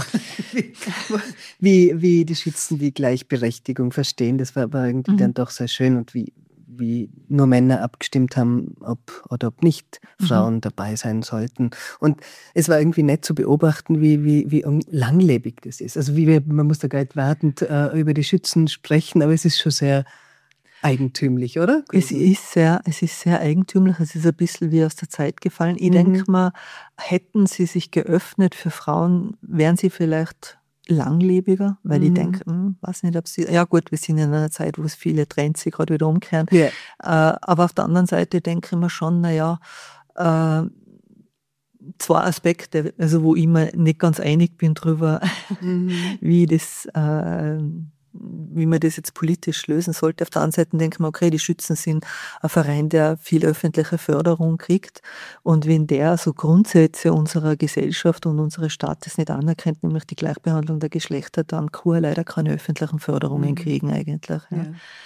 B: wie die Schützen die Gleichberechtigung verstehen. Das war aber irgendwie dann doch sehr schön und wie nur Männer abgestimmt haben, ob nicht Frauen dabei sein sollten. Und es war irgendwie nett zu beobachten, wie langlebig das ist. Also man muss da gar nicht wartend über die Schützen sprechen, aber es ist schon sehr eigentümlich, oder?
C: Es ist sehr eigentümlich, es ist ein bisschen wie aus der Zeit gefallen. Ich denke mal, hätten sie sich geöffnet für Frauen, wären sie vielleicht langlebiger, weil ich denke, weiß nicht, ob sie, ja gut, wir sind in einer Zeit, wo es viele Trends sich gerade wieder umkehren, aber auf der anderen Seite denke ich mir schon, zwei Aspekte, also wo ich mir nicht ganz einig bin drüber, wie man das jetzt politisch lösen sollte. Auf der anderen Seite denke ich mir, okay, die Schützen sind ein Verein, der viel öffentliche Förderung kriegt. Und wenn der so Grundsätze unserer Gesellschaft und unseres Staates nicht anerkennt, nämlich die Gleichbehandlung der Geschlechter, dann kann er leider keine öffentlichen Förderungen kriegen eigentlich. Ja.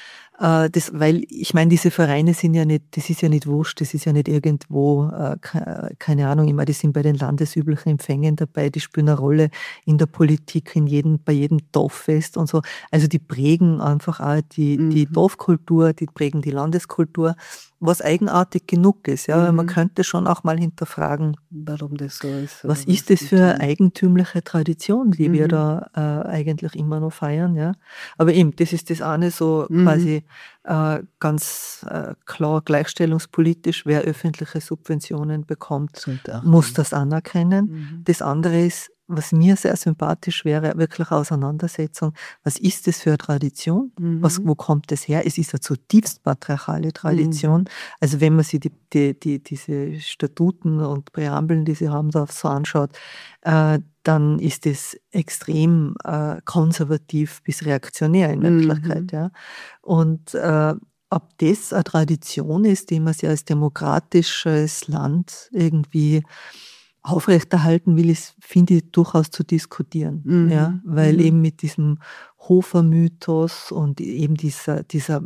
C: Weil ich meine, diese Vereine sind ja nicht, das ist ja nicht wurscht, das ist ja nicht irgendwo, keine Ahnung, ich meine, die sind bei den landesüblichen Empfängen dabei, die spielen eine Rolle in der Politik, bei jedem Dorffest und so. Also die prägen einfach auch die Dorfkultur, die prägen die Landeskultur, was eigenartig genug ist. Ja, weil man könnte schon auch mal hinterfragen,
B: warum das so ist.
C: Was ist das für eine eigentümliche Tradition, die wir da eigentlich immer noch feiern? Ja? Aber eben, das ist das eine so quasi ganz klar gleichstellungspolitisch, wer öffentliche Subventionen bekommt, muss das anerkennen. Das andere ist, was mir sehr sympathisch wäre, wirklich Auseinandersetzung. Was ist das für eine Tradition? Wo kommt das her? Es ist eine zutiefst patriarchale Tradition. Also wenn man sich diese Statuten und Präambeln, die sie haben, da so anschaut, dann ist es extrem konservativ bis reaktionär in Wirklichkeit. Ja. Und ob das eine Tradition ist, die man sich als demokratisches Land irgendwie aufrechterhalten will, ist, finde ich, durchaus zu diskutieren. Ja? Weil eben mit diesem Hofer-Mythos und eben dieser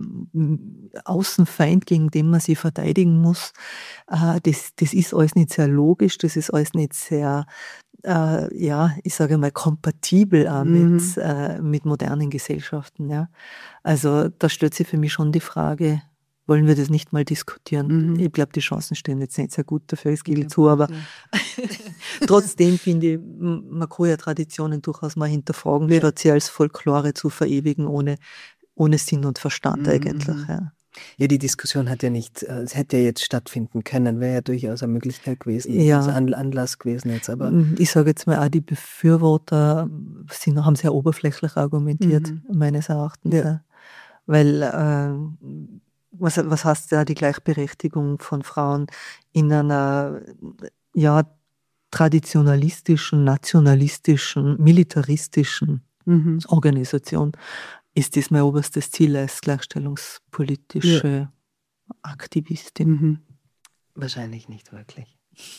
C: Außenfeind, gegen den man sich verteidigen muss, das ist alles nicht sehr logisch, das ist alles nicht sehr, ich sage mal, kompatibel auch mit modernen Gesellschaften. Ja? Also da stellt sich für mich schon die Frage, wollen wir das nicht mal diskutieren? Ich glaube, die Chancen stehen jetzt nicht sehr gut dafür, es gebe zu, aber trotzdem finde ich, man kann ja Traditionen durchaus mal hinterfragen, statt sie als Folklore zu verewigen, ohne Sinn und Verstand eigentlich. Ja.
B: Ja, die Diskussion hat ja nicht, es hätte ja jetzt stattfinden können, wäre ja durchaus eine Möglichkeit gewesen,
C: ja.
B: Anlass gewesen jetzt. Aber
C: ich sage jetzt mal, auch die Befürworter haben sehr oberflächlich argumentiert, meines Erachtens. Ja. Weil was heißt ja die Gleichberechtigung von Frauen in einer traditionalistischen, nationalistischen, militaristischen Organisation? ist das mein oberstes Ziel als gleichstellungspolitische Aktivistin.
B: Mhm. Wahrscheinlich nicht wirklich.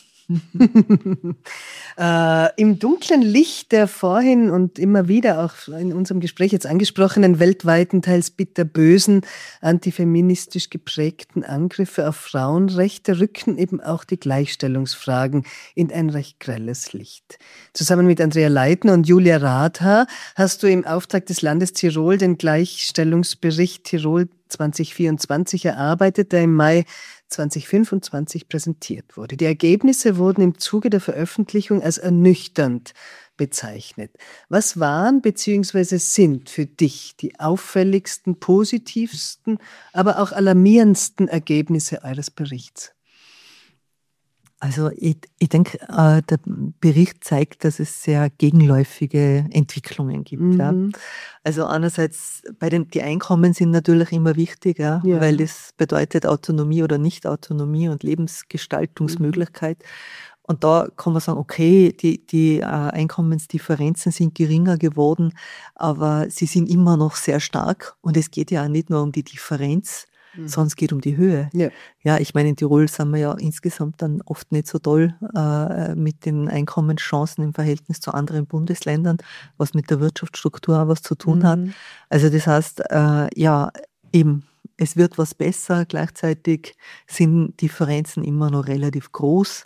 B: Im dunklen Licht der vorhin und immer wieder auch in unserem Gespräch jetzt angesprochenen weltweiten, teils bitterbösen, antifeministisch geprägten Angriffe auf Frauenrechte rücken eben auch die Gleichstellungsfragen in ein recht grelles Licht. Zusammen mit Andrea Leitner und Julia Rather hast du im Auftrag des Landes Tirol den Gleichstellungsbericht Tirol 2024 erarbeitet, der im Mai 2025 präsentiert wurde. Die Ergebnisse wurden im Zuge der Veröffentlichung als ernüchternd bezeichnet. Was waren bzw. sind für dich die auffälligsten, positivsten, aber auch alarmierendsten Ergebnisse eures Berichts?
C: Also ich denke, der Bericht zeigt, dass es sehr gegenläufige Entwicklungen gibt.
B: Mhm.
C: Ja. Also einerseits, die Einkommen sind natürlich immer wichtig, ja, weil das bedeutet Autonomie oder Nicht-Autonomie und Lebensgestaltungsmöglichkeit. Und da kann man sagen, okay, die Einkommensdifferenzen sind geringer geworden, aber sie sind immer noch sehr stark. Und es geht ja auch nicht nur um die Differenz, sondern es geht um die Höhe. Ja, ich meine, in Tirol sind wir ja insgesamt dann oft nicht so toll mit den Einkommenschancen im Verhältnis zu anderen Bundesländern, was mit der Wirtschaftsstruktur auch was zu tun hat. Also das heißt, eben, es wird was besser, gleichzeitig sind Differenzen immer noch relativ groß.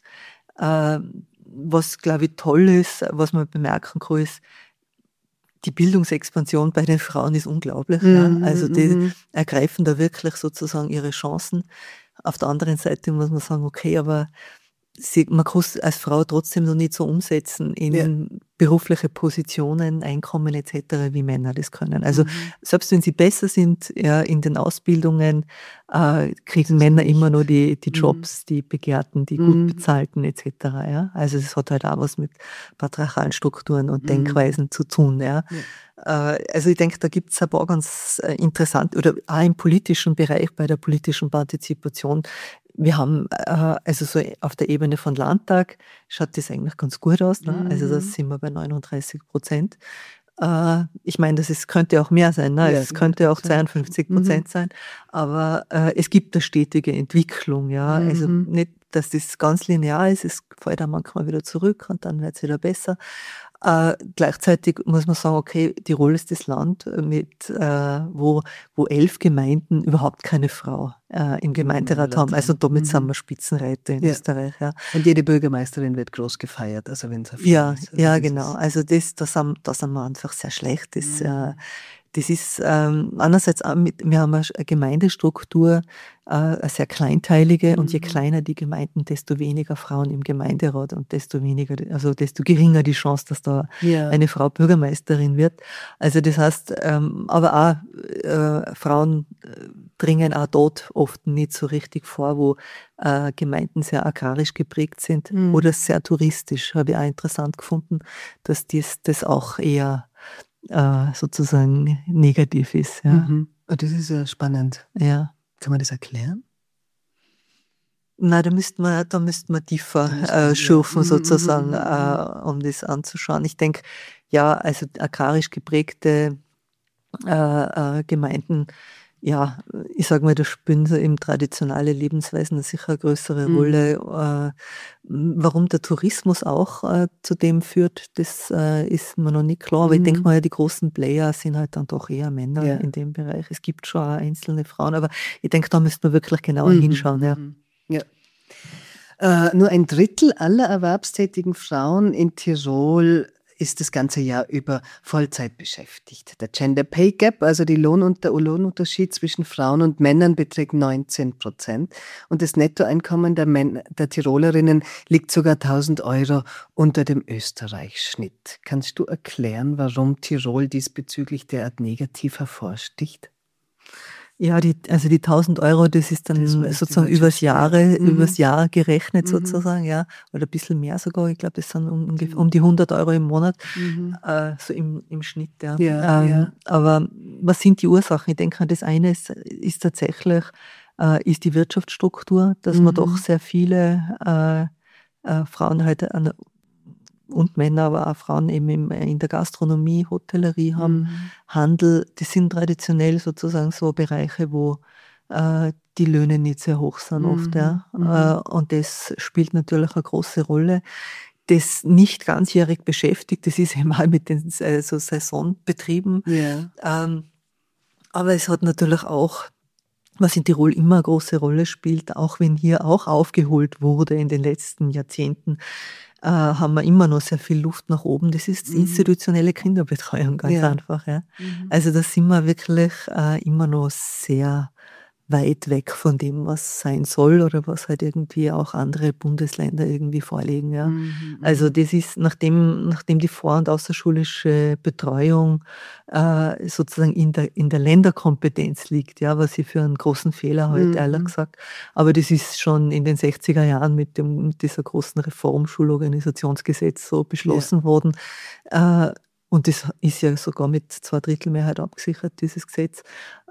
C: Was, glaube ich, toll ist, was man bemerken kann, ist, die Bildungsexpansion bei den Frauen ist unglaublich. Ja. Also die ergreifen da wirklich sozusagen ihre Chancen. Auf der anderen Seite muss man sagen, okay, aber man kann es als Frau trotzdem noch nicht so umsetzen in berufliche Positionen, Einkommen etc., wie Männer das können. Also selbst wenn sie besser sind in den Ausbildungen, kriegen Männer immer noch die Jobs, die begehrten, die gut bezahlten etc. Ja? Also das hat halt auch was mit patriarchalen Strukturen und Denkweisen zu tun. Ja? Also ich denke, da gibt es ein paar ganz interessant, oder auch im politischen Bereich, bei der politischen Partizipation. Wir haben, also so auf der Ebene von Landtag schaut das eigentlich ganz gut aus. Ne? Also da sind wir bei 39%. Ich meine, könnte auch mehr sein, ne? Es könnte auch 52% sein, aber es gibt eine stetige Entwicklung. Ja? Also nicht, dass das ganz linear ist, es fällt auch manchmal wieder zurück und dann wird es wieder besser. Gleichzeitig muss man sagen, okay, Tirol ist das Land, wo 11 Gemeinden überhaupt keine Frau im Gemeinderat haben. Also damit sind wir Spitzenreiter in Österreich. Ja.
B: Und jede Bürgermeisterin wird groß gefeiert, also wenn es eine Frau ist. Also
C: ja, genau. Also da sind wir einfach sehr schlecht. Das ist andererseits auch wir haben eine Gemeindestruktur, eine sehr kleinteilige, und je kleiner die Gemeinden, desto weniger Frauen im Gemeinderat und desto geringer die Chance, dass da eine Frau Bürgermeisterin wird. Also das heißt, aber auch Frauen dringen auch dort oft nicht so richtig vor, wo Gemeinden sehr agrarisch geprägt sind oder sehr touristisch. Habe ich auch interessant gefunden, dass das auch eher sozusagen negativ ist. Ja.
B: Das ist ja spannend.
C: Ja.
B: Kann man das erklären?
C: Nein, da müsste man tiefer schürfen sozusagen, um das anzuschauen. Ich denke, also agrarisch geprägte Gemeinden, ich sage mal, da spielen so eben traditionelle Lebensweisen sicher eine größere Rolle. Warum der Tourismus auch zu dem führt, das ist mir noch nicht klar. Aber ich denke mal, die großen Player sind halt dann doch eher Männer in dem Bereich. Es gibt schon auch einzelne Frauen, aber ich denke, da müsste man wirklich genauer hinschauen.
B: Nur 1/3 aller erwerbstätigen Frauen in Tirol ist das ganze Jahr über Vollzeit beschäftigt. Der Gender Pay Gap, also der Lohnunterschied zwischen Frauen und Männern, beträgt 19%. Und das Nettoeinkommen der Tirolerinnen liegt sogar 1.000 Euro unter dem Österreich-Schnitt. Kannst du erklären, warum Tirol diesbezüglich derart negativ hervorsticht?
C: Ja, die 1.000 Euro, das ist dann sozusagen übers Jahr gerechnet sozusagen, ja, oder ein bisschen mehr sogar. Ich glaube, das sind um die 100 Euro im Monat, so im Schnitt, ja. Aber was sind die Ursachen? Ich denke, das eine ist tatsächlich ist die Wirtschaftsstruktur, dass man doch sehr viele Frauen halt und Männer, aber auch Frauen eben in der Gastronomie, Hotellerie haben, Handel, das sind traditionell sozusagen so Bereiche, wo die Löhne nicht sehr hoch sind oft. Ja. Und das spielt natürlich eine große Rolle. Das nicht ganzjährig beschäftigt, das ist eben auch mit den so Saisonbetrieben.
B: Ja.
C: Aber es hat natürlich auch, was in Tirol immer eine große Rolle spielt, auch wenn hier auch aufgeholt wurde in den letzten Jahrzehnten, haben wir immer noch sehr viel Luft nach oben. Das ist institutionelle Kinderbetreuung, ganz einfach. Ja. Also da sind wir wirklich immer noch sehr weit weg von dem, was sein soll oder was halt irgendwie auch andere Bundesländer irgendwie vorlegen. Ja. Also das ist, nachdem die vor- und außerschulische Betreuung sozusagen in der Länderkompetenz liegt, ja, was ich für einen großen Fehler halte, ehrlich gesagt. Aber das ist schon in den 60er Jahren mit dieser großen Reform Schulorganisationsgesetz so beschlossen worden. Und das ist ja sogar mit 2/3 Mehrheit abgesichert, dieses Gesetz.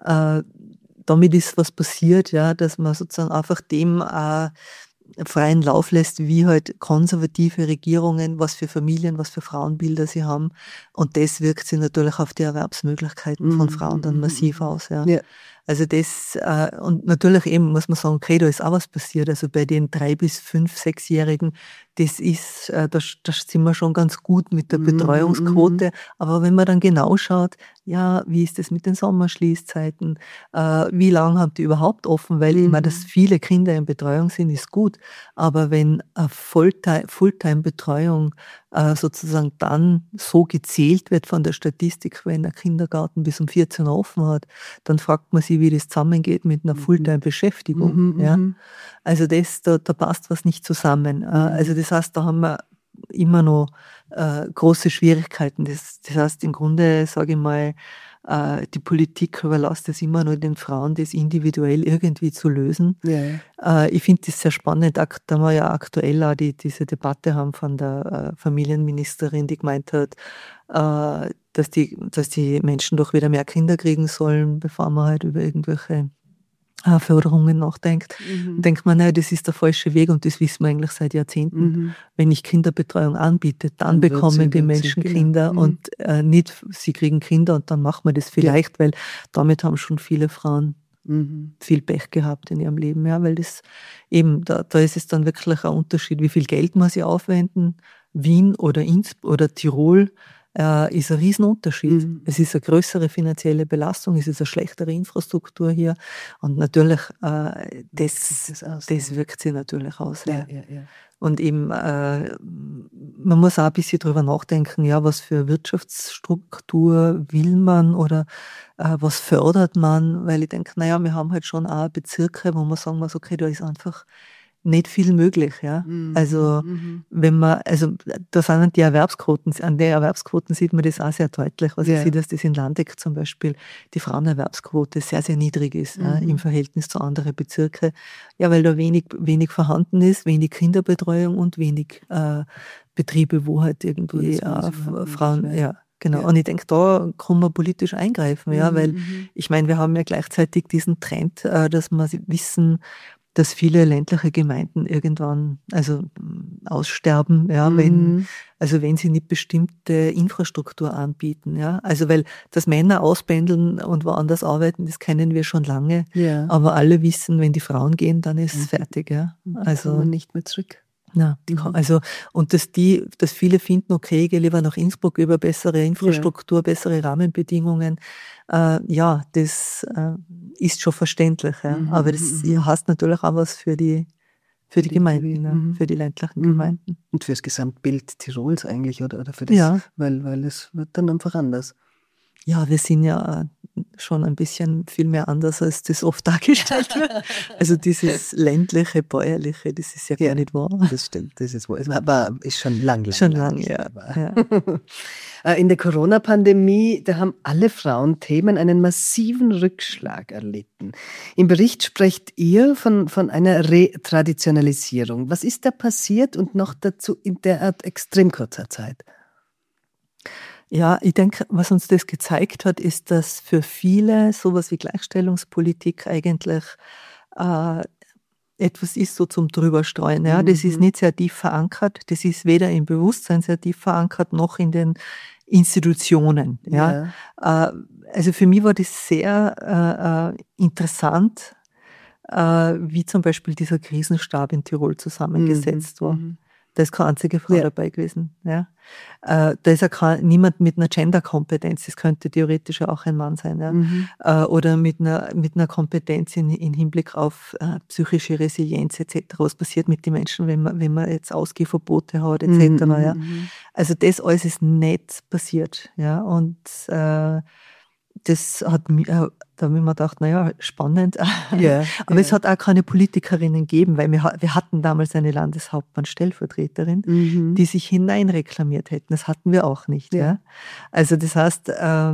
C: Damit ist was passiert, ja, dass man sozusagen einfach dem freien Lauf lässt, wie halt konservative Regierungen, was für Familien, was für Frauenbilder sie haben. Und das wirkt sich natürlich auf die Erwerbsmöglichkeiten von Frauen dann massiv aus. Ja. Ja. Also das, und natürlich eben muss man sagen, okay, da ist auch was passiert. Also bei den 3- bis 5-, 6-Jährigen, das ist, da sind wir schon ganz gut mit der Betreuungsquote. Aber wenn man dann genau schaut, ja, wie ist das mit den Sommerschließzeiten? Wie lange haben die überhaupt offen? Weil ich meine, dass viele Kinder in Betreuung sind, ist gut. Aber wenn eine Fulltime-Betreuung sozusagen dann so gezählt wird von der Statistik, wenn der Kindergarten bis um 14 Uhr offen hat, dann fragt man sich, wie das zusammengeht mit einer Fulltime-Beschäftigung. Ja? Also da passt was nicht zusammen. Also das heißt, da haben wir immer noch große Schwierigkeiten. Das heißt, im Grunde, sage ich mal, die Politik überlässt es immer nur den Frauen, das individuell irgendwie zu lösen. Ja. Ich finde das sehr spannend, da wir ja aktuell auch diese Debatte haben von der Familienministerin, die gemeint hat, dass die Menschen doch wieder mehr Kinder kriegen sollen, bevor man halt über irgendwelche Förderungen nachdenkt. Denkt man, naja, das ist der falsche Weg und das wissen wir eigentlich seit Jahrzehnten. Wenn ich Kinderbetreuung anbiete, dann bekommen die Menschen Kinder und nicht, sie kriegen Kinder und dann machen wir das vielleicht, weil damit haben schon viele Frauen viel Pech gehabt in ihrem Leben. Ja, weil das eben, da ist es dann wirklich ein Unterschied, wie viel Geld man sie aufwenden. Wien oder Tirol ist ein Riesenunterschied. Es ist eine größere finanzielle Belastung, es ist eine schlechtere Infrastruktur hier und natürlich, das wirkt sich natürlich aus. Ja. Und eben, man muss auch ein bisschen drüber nachdenken, ja, was für Wirtschaftsstruktur will man oder was fördert man, weil ich denke, naja, wir haben halt schon auch Bezirke, wo man sagen muss, okay, da ist einfach nicht viel möglich, ja. Also, wenn man, also, da sind an den Erwerbsquoten sieht man das auch sehr deutlich. Also, ich sehe, dass das in Landeck zum Beispiel die Frauenerwerbsquote sehr, sehr niedrig ist, im Verhältnis zu anderen Bezirken. Ja, weil da wenig vorhanden ist, wenig Kinderbetreuung und wenig Betriebe, wo halt irgendwie Frauen, genau. Und ich denke, da kann man politisch eingreifen, ja, weil ich meine, wir haben ja gleichzeitig diesen Trend, dass wir wissen, dass viele ländliche Gemeinden irgendwann aussterben, ja, wenn sie nicht bestimmte Infrastruktur anbieten, ja. Also weil dass Männer auspendeln und woanders arbeiten, das kennen wir schon lange. Ja. Aber alle wissen, wenn die Frauen gehen, dann ist es fertig, ja. Also
B: kommen nicht mehr zurück.
C: Ja, und dass viele finden, okay, ich gehe lieber nach Innsbruck über bessere Infrastruktur, bessere Rahmenbedingungen. Das ist schon verständlich. Ja. Aber das heißt natürlich auch was für die Gemeinden, für die ländlichen Gemeinden.
B: Und für das Gesamtbild Tirols eigentlich, oder für das, weil es wird dann einfach anders.
C: Ja, wir sind ja schon ein bisschen viel mehr anders, als das oft dargestellt wird. Also dieses ländliche, bäuerliche, das ist ja gar nicht wahr.
B: Das stimmt, das ist wahr. Aber ist schon lang.
C: Ja.
B: In der Corona-Pandemie, da haben alle Frauenthemen einen massiven Rückschlag erlitten. Im Bericht sprecht ihr von einer Retraditionalisierung. Was ist da passiert und noch dazu in derart extrem kurzer Zeit?
C: Ja, ich denke, was uns das gezeigt hat, ist, dass für viele sowas wie Gleichstellungspolitik eigentlich etwas ist so zum Drüberstreuen. Ja? Das ist nicht sehr tief verankert, das ist weder im Bewusstsein sehr tief verankert, noch in den Institutionen. Ja? Also für mich war das sehr interessant, wie zum Beispiel dieser Krisenstab in Tirol zusammengesetzt war. Da ist keine einzige Frau dabei gewesen. Ja. Da ist ja niemand mit einer Gender-Kompetenz, das könnte theoretisch ja auch ein Mann sein. Ja. Oder mit einer Kompetenz in Hinblick auf psychische Resilienz etc. Was passiert mit den Menschen, wenn man jetzt Ausgehverbote hat etc. Ja. Also das alles ist nicht passiert. Ja. Und das hat mich, da habe ich mir gedacht, naja, spannend. Aber es hat auch keine Politikerinnen gegeben, weil wir hatten damals eine Landeshauptmann-Stellvertreterin, die sich hineinreklamiert hätten. Das hatten wir auch nicht. Ja. Also das heißt,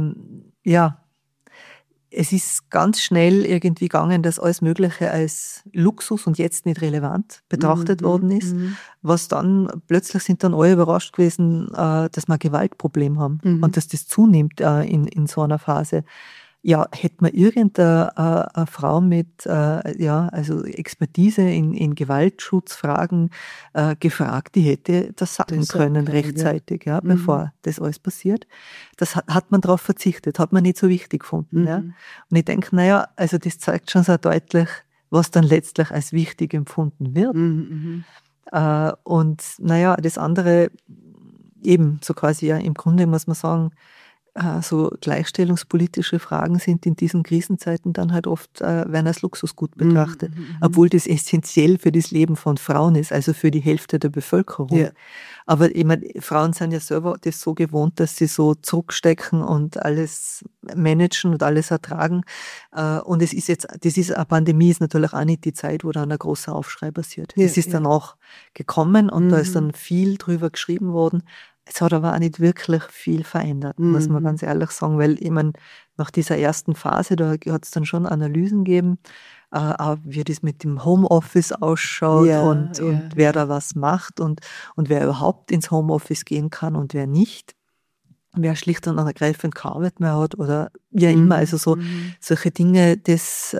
C: es ist ganz schnell irgendwie gegangen, dass alles Mögliche als Luxus und jetzt nicht relevant betrachtet worden ist. Was dann, plötzlich sind dann alle überrascht gewesen, dass wir ein Gewaltproblem haben und dass das zunimmt in so einer Phase. Ja, hätte man irgendeine Frau mit also Expertise in Gewaltschutzfragen gefragt, die hätte das sagen können rechtzeitig, bevor das alles passiert. Das hat man darauf verzichtet, hat man nicht so wichtig gefunden. Ja. Und ich denke, naja, also das zeigt schon sehr deutlich, was dann letztlich als wichtig empfunden wird. Und naja, das andere eben so quasi, ja, im Grunde muss man sagen, so gleichstellungspolitische Fragen sind in diesen Krisenzeiten dann halt oft, werden als Luxusgut betrachtet, obwohl das essentiell für das Leben von Frauen ist, also für die Hälfte der Bevölkerung. Ja. Aber ich meine, Frauen sind ja selber das so gewohnt, dass sie so zurückstecken und alles managen und alles ertragen. Und es ist jetzt, eine Pandemie ist natürlich auch nicht die Zeit, wo dann ein großer Aufschrei passiert. Das ist dann auch gekommen und da ist dann viel drüber geschrieben worden. Es hat aber auch nicht wirklich viel verändert, muss man ganz ehrlich sagen, weil ich meine, nach dieser ersten Phase, da hat es dann schon Analysen gegeben, auch wie das mit dem Homeoffice ausschaut und wer da was macht und wer überhaupt ins Homeoffice gehen kann und wer nicht. Wer schlicht und ergreifend keine Arbeit mehr hat oder wie immer, also so solche Dinge, das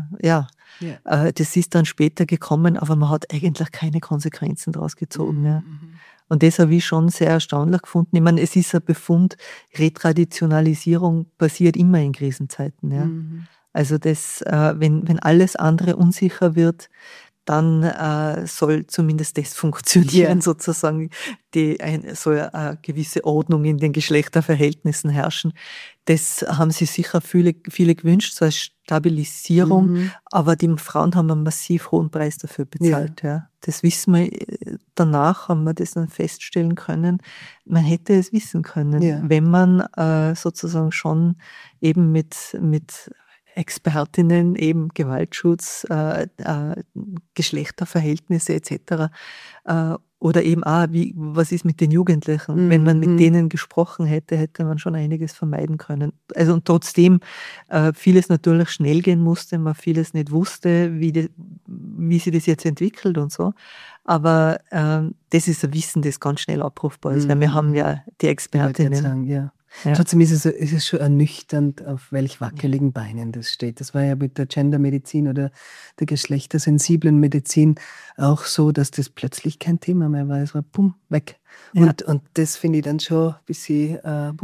C: ist dann später gekommen, aber man hat eigentlich keine Konsequenzen daraus gezogen. Ja. Und das habe ich schon sehr erstaunlich gefunden. Ich meine, es ist ein Befund, Retraditionalisierung passiert immer in Krisenzeiten. Ja. Also das, wenn alles andere unsicher wird, dann soll zumindest das funktionieren, sozusagen. Soll eine gewisse Ordnung in den Geschlechterverhältnissen herrschen. Das haben sich sicher viele gewünscht, so als Stabilisierung, aber die Frauen haben einen massiv hohen Preis dafür bezahlt. Ja. Das wissen wir, danach haben wir das dann feststellen können. Man hätte es wissen können, wenn man sozusagen schon eben mit Expertinnen, eben Gewaltschutz, Geschlechterverhältnisse etc. Oder eben auch, was ist mit den Jugendlichen? Wenn man mit denen gesprochen hätte, hätte man schon einiges vermeiden können. Also und trotzdem vieles natürlich schnell gehen musste, man vieles nicht wusste, wie sich das jetzt entwickelt und so. Aber das ist ein Wissen, das ganz schnell abrufbar ist, weil wir haben ja die Expertinnen.
B: Ich sagen, ja. Trotzdem ist es schon ernüchternd, auf welch wackeligen Beinen das steht. Das war ja mit der Gendermedizin oder der geschlechtersensiblen Medizin auch so, dass das plötzlich kein Thema mehr war. Es war bumm, weg. Ja. Und das finde ich dann schon ein bisschen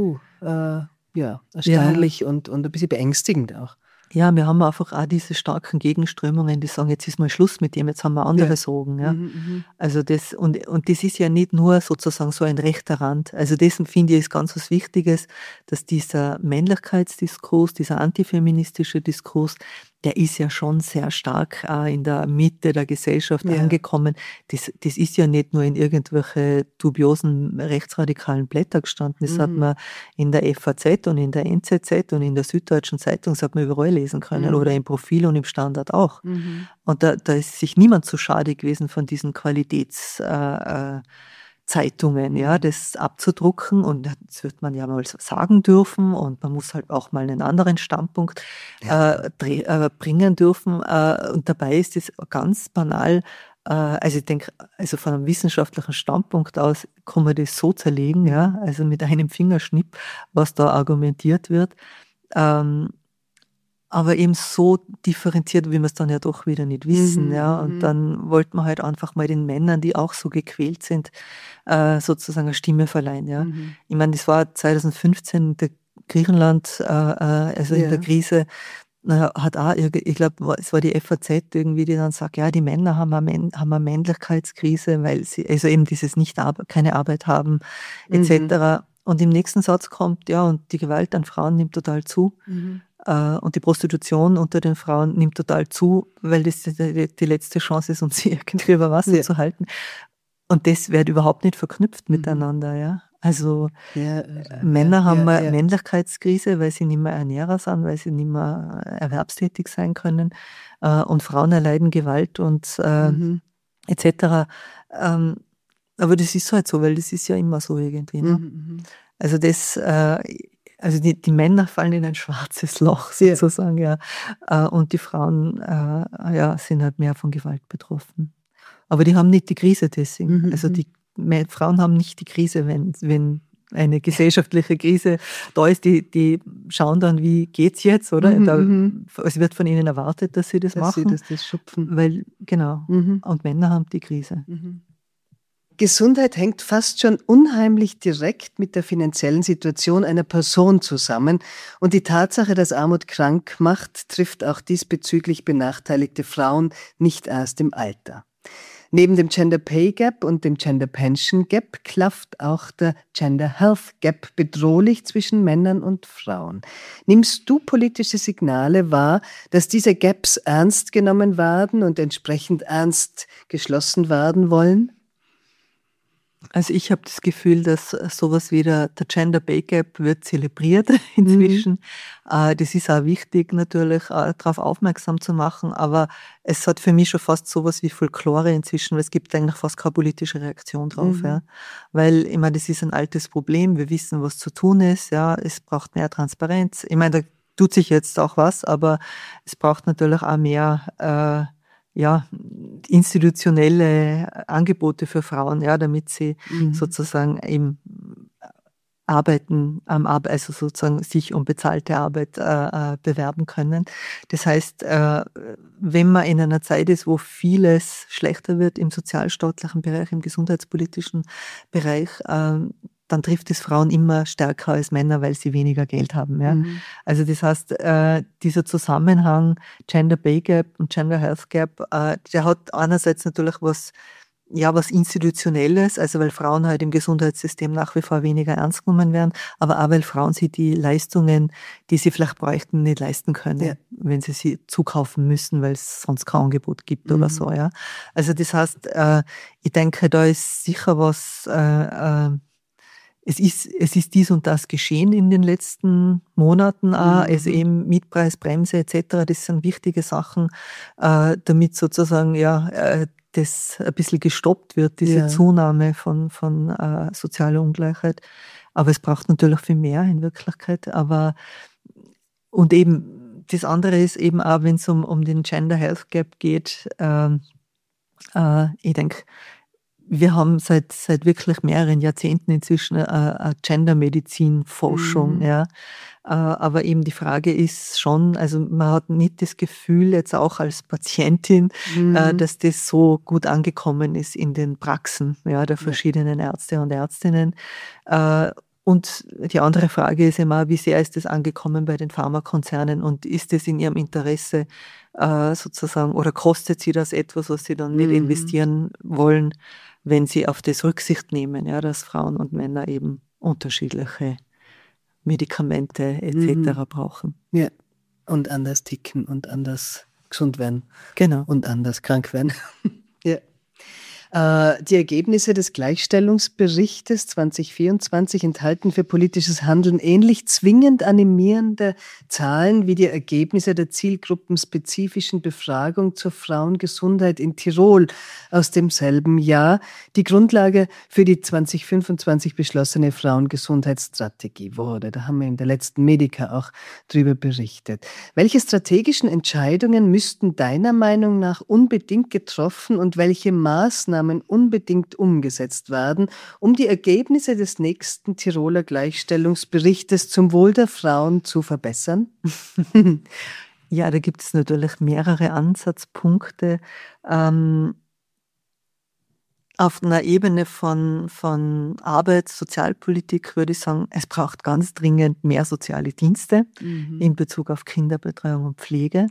B: erstaunlich und ein bisschen beängstigend auch.
C: Ja, wir haben einfach auch diese starken Gegenströmungen, die sagen, jetzt ist mal Schluss mit dem, jetzt haben wir andere Sorgen. Ja. Also das, und das ist ja nicht nur sozusagen so ein rechter Rand. Also dessen finde ich ist ganz was Wichtiges, dass dieser Männlichkeitsdiskurs, dieser antifeministische Diskurs, der ist ja schon sehr stark in der Mitte der Gesellschaft angekommen. Das ist ja nicht nur in irgendwelche dubiosen rechtsradikalen Blätter gestanden. Das hat man in der FAZ und in der NZZ und in der Süddeutschen Zeitung, das hat man überall lesen können oder im Profil und im Standard auch. Und da ist sich niemand zu schade gewesen von diesen Qualitätszeitungen, das abzudrucken und das wird man ja mal sagen dürfen und man muss halt auch mal einen anderen Standpunkt bringen dürfen und dabei ist es ganz banal, also ich denke, also von einem wissenschaftlichen Standpunkt aus kann man das so zerlegen, also mit einem Fingerschnipp, was da argumentiert wird, aber eben so differenziert, wie wir es dann ja doch wieder nicht wissen. Ja. Und dann wollte man halt einfach mal den Männern, die auch so gequält sind, sozusagen eine Stimme verleihen. Ja. Ich meine, das war 2015 in Griechenland, also in der Krise, hat auch, ich glaube, es war die FAZ irgendwie, die dann sagt, ja, die Männer haben eine Männlichkeitskrise, weil sie, also eben dieses keine Arbeit haben, etc. Und im nächsten Satz kommt, ja, und die Gewalt an Frauen nimmt total zu. Und die Prostitution unter den Frauen nimmt total zu, weil das die letzte Chance ist, um sie irgendwie über Wasser zu halten. Und das wird überhaupt nicht verknüpft miteinander, ja. Also Männer haben eine Männlichkeitskrise, weil sie nicht mehr Ernährer sind, weil sie nicht mehr erwerbstätig sein können. Und Frauen erleiden Gewalt und etc. Aber das ist halt so, weil das ist ja immer so irgendwie. Ne? Also also die Männer fallen in ein schwarzes Loch sozusagen, ja. Und die Frauen sind halt mehr von Gewalt betroffen. Aber die haben nicht die Krise deswegen. Also die Frauen haben nicht die Krise, wenn eine gesellschaftliche Krise da ist, die schauen dann, wie geht's jetzt, oder? Es wird von ihnen erwartet, dass sie das machen.
B: Dass sie das schupfen.
C: Weil, genau. Und Männer haben die Krise.
B: Gesundheit hängt fast schon unheimlich direkt mit der finanziellen Situation einer Person zusammen. Und die Tatsache, dass Armut krank macht, trifft auch diesbezüglich benachteiligte Frauen nicht erst im Alter. Neben dem Gender Pay Gap und dem Gender Pension Gap klafft auch der Gender Health Gap bedrohlich zwischen Männern und Frauen. Nimmst du politische Signale wahr, dass diese Gaps ernst genommen werden und entsprechend ernst geschlossen werden wollen?
C: Also ich habe das Gefühl, dass sowas wie der Gender Pay Gap wird zelebriert inzwischen. Das ist auch wichtig natürlich, darauf aufmerksam zu machen, aber es hat für mich schon fast sowas wie Folklore inzwischen, weil es gibt eigentlich fast keine politische Reaktion drauf. Ja. Weil, ich meine, das ist ein altes Problem, wir wissen, was zu tun ist, ja, es braucht mehr Transparenz. Ich meine, da tut sich jetzt auch was, aber es braucht natürlich auch mehr institutionelle Angebote für Frauen, ja, damit sie sozusagen eben also sozusagen sich um bezahlte Arbeit bewerben können. Das heißt, wenn man in einer Zeit ist, wo vieles schlechter wird im sozialstaatlichen Bereich, im gesundheitspolitischen Bereich, dann trifft es Frauen immer stärker als Männer, weil sie weniger Geld haben. Ja? Also das heißt, dieser Zusammenhang Gender Pay Gap und Gender Health Gap, der hat einerseits natürlich was Institutionelles, also weil Frauen halt im Gesundheitssystem nach wie vor weniger ernst genommen werden, aber auch weil Frauen sich die Leistungen, die sie vielleicht bräuchten, nicht leisten können, wenn sie zukaufen müssen, weil es sonst kein Angebot gibt oder so. Ja? Also das heißt, ich denke, da ist sicher was... Es ist dies und das geschehen in den letzten Monaten auch, also eben Mietpreisbremse etc., das sind wichtige Sachen, damit sozusagen das ein bisschen gestoppt wird, diese Zunahme von sozialer Ungleichheit. Aber es braucht natürlich viel mehr in Wirklichkeit. Und eben das andere ist eben auch, wenn es um den Gender Health Gap geht, ich denke, wir haben seit wirklich mehreren Jahrzehnten inzwischen eine Gender-Medizin-Forschung, ja. Aber eben die Frage ist schon, also man hat nicht das Gefühl, jetzt auch als Patientin, dass das so gut angekommen ist in den Praxen, ja, der verschiedenen Ärzte und Ärztinnen. Und die andere Frage ist immer, wie sehr ist das angekommen bei den Pharmakonzernen und ist es in ihrem Interesse sozusagen, oder kostet sie das etwas, was sie dann nicht investieren wollen, wenn sie auf das Rücksicht nehmen, ja, dass Frauen und Männer eben unterschiedliche Medikamente etc. brauchen.
B: Ja, und anders ticken und anders gesund werden.
C: Genau.
B: Und anders krank werden. Ja. Die Ergebnisse des Gleichstellungsberichtes 2024 enthalten für politisches Handeln ähnlich zwingend animierende Zahlen wie die Ergebnisse der zielgruppenspezifischen Befragung zur Frauengesundheit in Tirol aus demselben Jahr, die Grundlage für die 2025 beschlossene Frauengesundheitsstrategie wurde. Da haben wir in der letzten Medica auch drüber berichtet. Welche strategischen Entscheidungen müssten deiner Meinung nach unbedingt getroffen und welche Maßnahmen unbedingt umgesetzt werden, um die Ergebnisse des nächsten Tiroler Gleichstellungsberichtes zum Wohl der Frauen zu verbessern?
C: Ja, da gibt es natürlich mehrere Ansatzpunkte. Auf einer Ebene von Arbeit, Sozialpolitik würde ich sagen, es braucht ganz dringend mehr soziale Dienste in Bezug auf Kinderbetreuung und Pflege.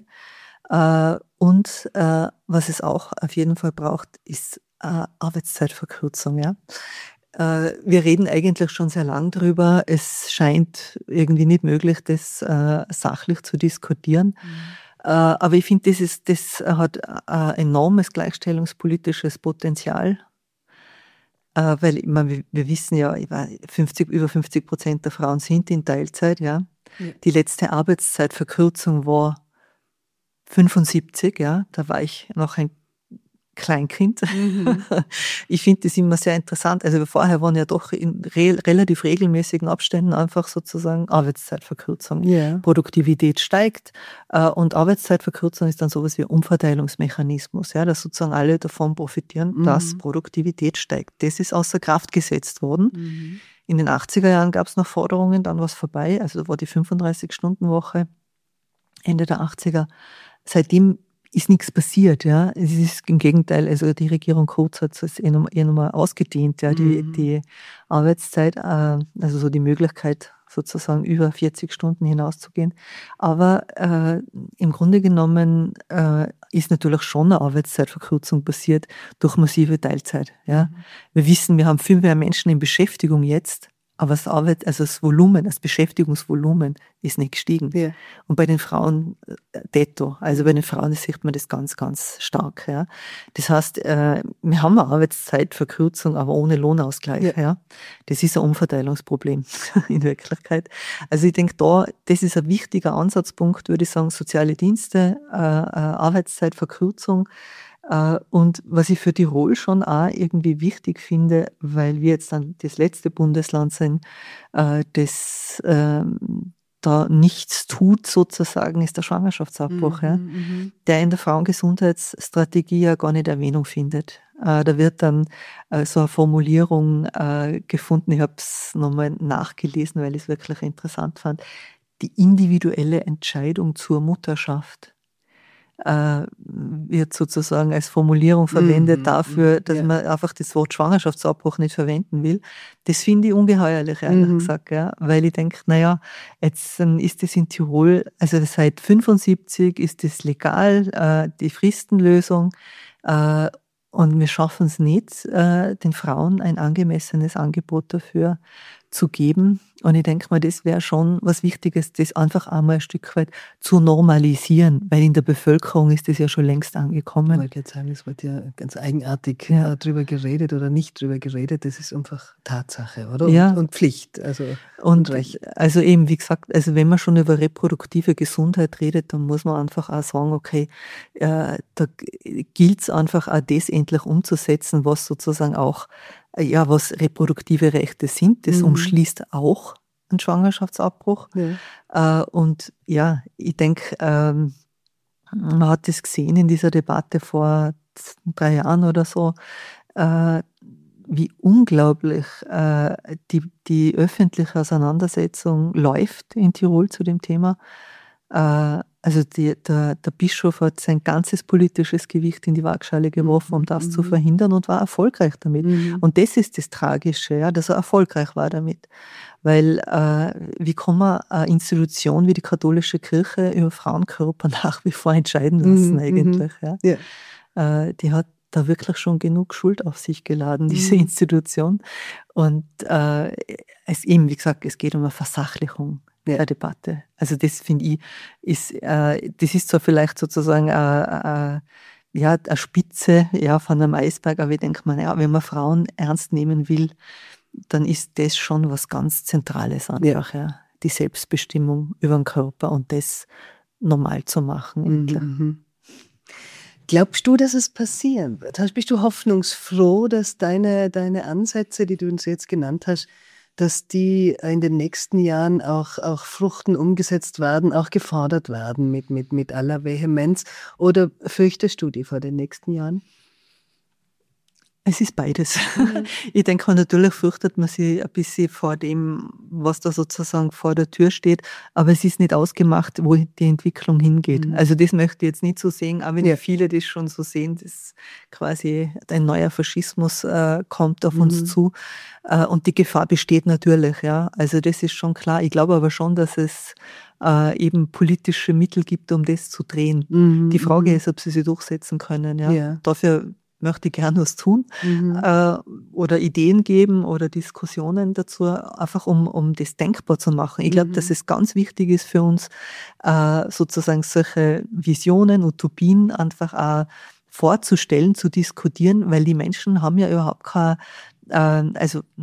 C: Und was es auch auf jeden Fall braucht, ist Arbeitszeitverkürzung. Ja? Wir reden eigentlich schon sehr lang drüber. Es scheint irgendwie nicht möglich, das sachlich zu diskutieren. Aber ich finde, das hat ein enormes gleichstellungspolitisches Potenzial. Weil ich meine, wir wissen ja, über 50% der Frauen sind in Teilzeit. Ja? Die letzte Arbeitszeitverkürzung war 75, ja, da war ich noch ein Kleinkind. Ich finde das immer sehr interessant. Also vorher waren ja doch in relativ regelmäßigen Abständen einfach sozusagen Arbeitszeitverkürzung. Yeah. Produktivität steigt und Arbeitszeitverkürzung ist dann sowas wie ein Umverteilungsmechanismus, ja, dass sozusagen alle davon profitieren, dass Produktivität steigt. Das ist außer Kraft gesetzt worden. In den 80er Jahren gab es noch Forderungen, dann war es vorbei, also war die 35-Stunden-Woche Ende der 80er. Seitdem ist nichts passiert, ja. Es ist im Gegenteil, also die Regierung Kurz hat es nochmal ausgedehnt, ja, die Arbeitszeit, also so die Möglichkeit sozusagen über 40 Stunden hinauszugehen. Aber im Grunde genommen ist natürlich schon eine Arbeitszeitverkürzung passiert durch massive Teilzeit, ja. Wir wissen, wir haben viel mehr Menschen in Beschäftigung jetzt, aber das Volumen, das Beschäftigungsvolumen ist nicht gestiegen. Ja. Und bei den Frauen detto. Also bei den Frauen sieht man das ganz, ganz stark. Ja. Das heißt, wir haben eine Arbeitszeitverkürzung, aber ohne Lohnausgleich. Ja. Ja. Das ist ein Umverteilungsproblem in Wirklichkeit. Also ich denke, das ist ein wichtiger Ansatzpunkt, würde ich sagen, soziale Dienste, Arbeitszeitverkürzung. Und was ich für Tirol schon auch irgendwie wichtig finde, weil wir jetzt dann das letzte Bundesland sind, das da nichts tut sozusagen, ist der Schwangerschaftsabbruch, ja, der in der Frauengesundheitsstrategie ja gar nicht Erwähnung findet. Da wird dann so eine Formulierung gefunden, ich habe es nochmal nachgelesen, weil ich es wirklich interessant fand, die individuelle Entscheidung zur Mutterschaft wird sozusagen als Formulierung verwendet dafür, dass man einfach das Wort Schwangerschaftsabbruch nicht verwenden will. Das finde ich ungeheuerlich, ehrlich gesagt, ja, weil ich denke, naja, jetzt ist das in Tirol, also seit 75 ist das legal, die Fristenlösung, und wir schaffen es nicht, den Frauen ein angemessenes Angebot dafür zu geben. Und ich denke mal, das wäre schon was Wichtiges, das einfach einmal ein Stück weit zu normalisieren, weil in der Bevölkerung ist das ja schon längst angekommen.
B: Ich wollte jetzt sagen, es wird ja ganz eigenartig drüber geredet oder nicht drüber geredet. Das ist einfach Tatsache, oder?
C: Ja.
B: Und Pflicht.
C: Und Recht. Also eben, wie gesagt, also wenn man schon über reproduktive Gesundheit redet, dann muss man einfach auch sagen, okay, da gilt es einfach auch das endlich umzusetzen, was sozusagen auch was reproduktive Rechte sind. Das umschließt auch einen Schwangerschaftsabbruch. Ja. Und ja, ich denke, man hat das gesehen in dieser Debatte vor 3 Jahren oder so, wie unglaublich die öffentliche Auseinandersetzung läuft in Tirol zu dem Thema. Also der Bischof hat sein ganzes politisches Gewicht in die Waagschale geworfen, um das zu verhindern und war erfolgreich damit. Und das ist das Tragische, ja, dass er erfolgreich war damit. Weil wie kann man eine Institution wie die katholische Kirche über Frauenkörper nach wie vor entscheiden lassen eigentlich? Ja? Ja. Die hat da wirklich schon genug Schuld auf sich geladen, diese Institution. Und eben, wie gesagt, es geht um eine Versachlichung der Debatte. Also das finde ich, das ist zwar vielleicht sozusagen eine Spitze von einem Eisberg, aber ich denke mal, wenn man Frauen ernst nehmen will, dann ist das schon was ganz Zentrales einfach, die Selbstbestimmung über den Körper und das normal zu machen.
B: Glaubst du, dass es passieren wird? Bist du hoffnungsfroh, dass deine Ansätze, die du uns jetzt genannt hast, dass die in den nächsten Jahren auch fruchten, umgesetzt werden, auch gefordert werden mit aller Vehemenz? Oder fürchtest du die vor den nächsten Jahren?
C: Es ist beides. Ich denke, natürlich fürchtet man sich ein bisschen vor dem, was da sozusagen vor der Tür steht, aber es ist nicht ausgemacht, wo die Entwicklung hingeht. Also das möchte ich jetzt nicht so sehen, auch wenn viele das schon so sehen, dass quasi ein neuer Faschismus kommt auf uns zu. Und die Gefahr besteht natürlich, ja. Also das ist schon klar. Ich glaube aber schon, dass es eben politische Mittel gibt, um das zu drehen. Die Frage ist, ob sie sich durchsetzen können. Ja. Dafür möchte ich gern was tun oder Ideen geben oder Diskussionen dazu, einfach um das denkbar zu machen. Ich glaube, dass es ganz wichtig ist für uns, sozusagen solche Visionen, Utopien einfach auch vorzustellen, zu diskutieren, weil die Menschen haben ja überhaupt keine keine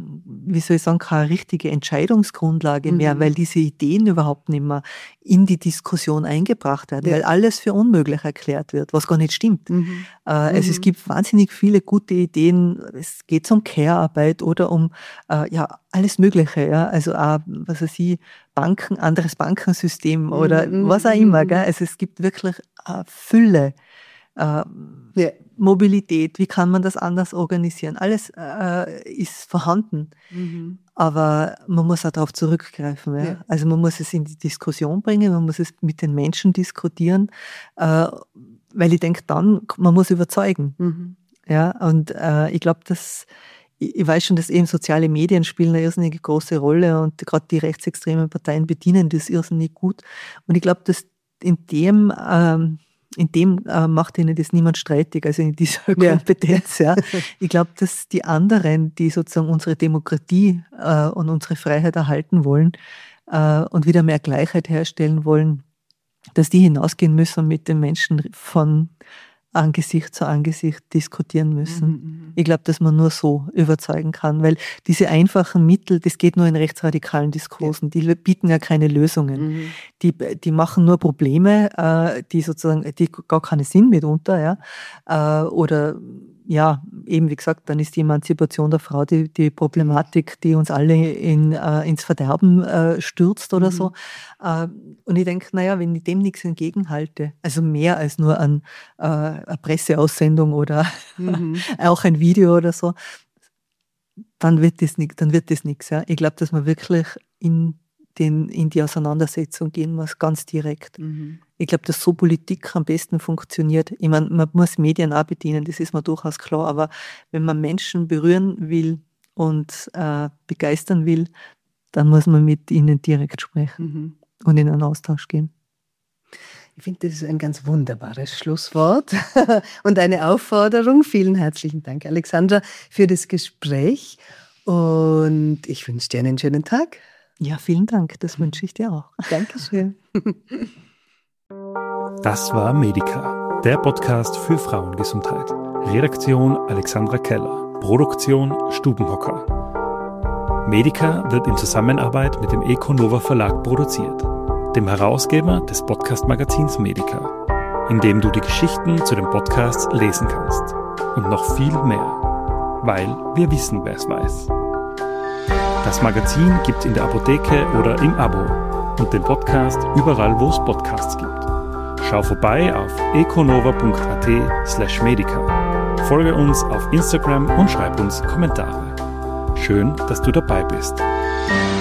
C: richtige Entscheidungsgrundlage mehr, weil diese Ideen überhaupt nicht mehr in die Diskussion eingebracht werden, weil alles für unmöglich erklärt wird, was gar nicht stimmt. Also es gibt wahnsinnig viele gute Ideen, es geht um Care-Arbeit oder um alles Mögliche, ja, also auch, was weiß ich, Banken, anderes Bankensystem oder was auch immer, gell? Also es gibt wirklich eine Fülle. Mobilität, wie kann man das anders organisieren? Alles ist vorhanden, aber man muss auch darauf zurückgreifen. Ja? Also man muss es in die Diskussion bringen, man muss es mit den Menschen diskutieren, weil ich denke dann, man muss überzeugen. Ja? Und ich glaube, ich weiß schon, dass eben soziale Medien spielen eine irrsinnig große Rolle und gerade die rechtsextremen Parteien bedienen das irrsinnig gut. Und ich glaube, dass in dem macht ihnen das niemand streitig, also in dieser Kompetenz. Ja. Ich glaube, dass die anderen, die sozusagen unsere Demokratie und unsere Freiheit erhalten wollen und wieder mehr Gleichheit herstellen wollen, dass die hinausgehen müssen und mit den Menschen von Angesicht zu Angesicht diskutieren müssen. Ich glaube, dass man nur so überzeugen kann, weil diese einfachen Mittel, das geht nur in rechtsradikalen Diskursen, die bieten ja keine Lösungen. Die machen nur Probleme, die gar keinen Sinn mitunter, oder eben wie gesagt, dann ist die Emanzipation der Frau die Problematik, die uns alle ins Verderben stürzt oder so. Und ich denke, wenn ich dem nichts entgegenhalte, also mehr als nur eine Presseaussendung oder auch ein Video oder so, dann wird das nichts. Ja. Ich glaube, dass man wirklich in die Auseinandersetzung gehen muss, ganz direkt. Ich glaube, dass so Politik am besten funktioniert. Ich meine, man muss Medien auch bedienen, das ist mir durchaus klar, aber wenn man Menschen berühren will und begeistern will, dann muss man mit ihnen direkt sprechen und in einen Austausch gehen.
B: Ich finde, das ist ein ganz wunderbares Schlusswort und eine Aufforderung. Vielen herzlichen Dank, Alexandra, für das Gespräch und ich wünsche dir einen schönen Tag.
C: Ja, vielen Dank, das wünsche ich dir auch.
B: Dankeschön.
A: Das war Medica, der Podcast für Frauengesundheit. Redaktion Alexandra Keller, Produktion Stubenhocker. Medica wird in Zusammenarbeit mit dem Econova Verlag produziert, dem Herausgeber des Podcast-Magazins Medica, in dem du die Geschichten zu den Podcasts lesen kannst. Und noch viel mehr, weil wir wissen, wer es weiß. Das Magazin gibt's in der Apotheke oder im Abo und den Podcast überall, wo es Podcasts gibt. Schau vorbei auf econova.at/medica. Folge uns auf Instagram und schreib uns Kommentare. Schön, dass du dabei bist.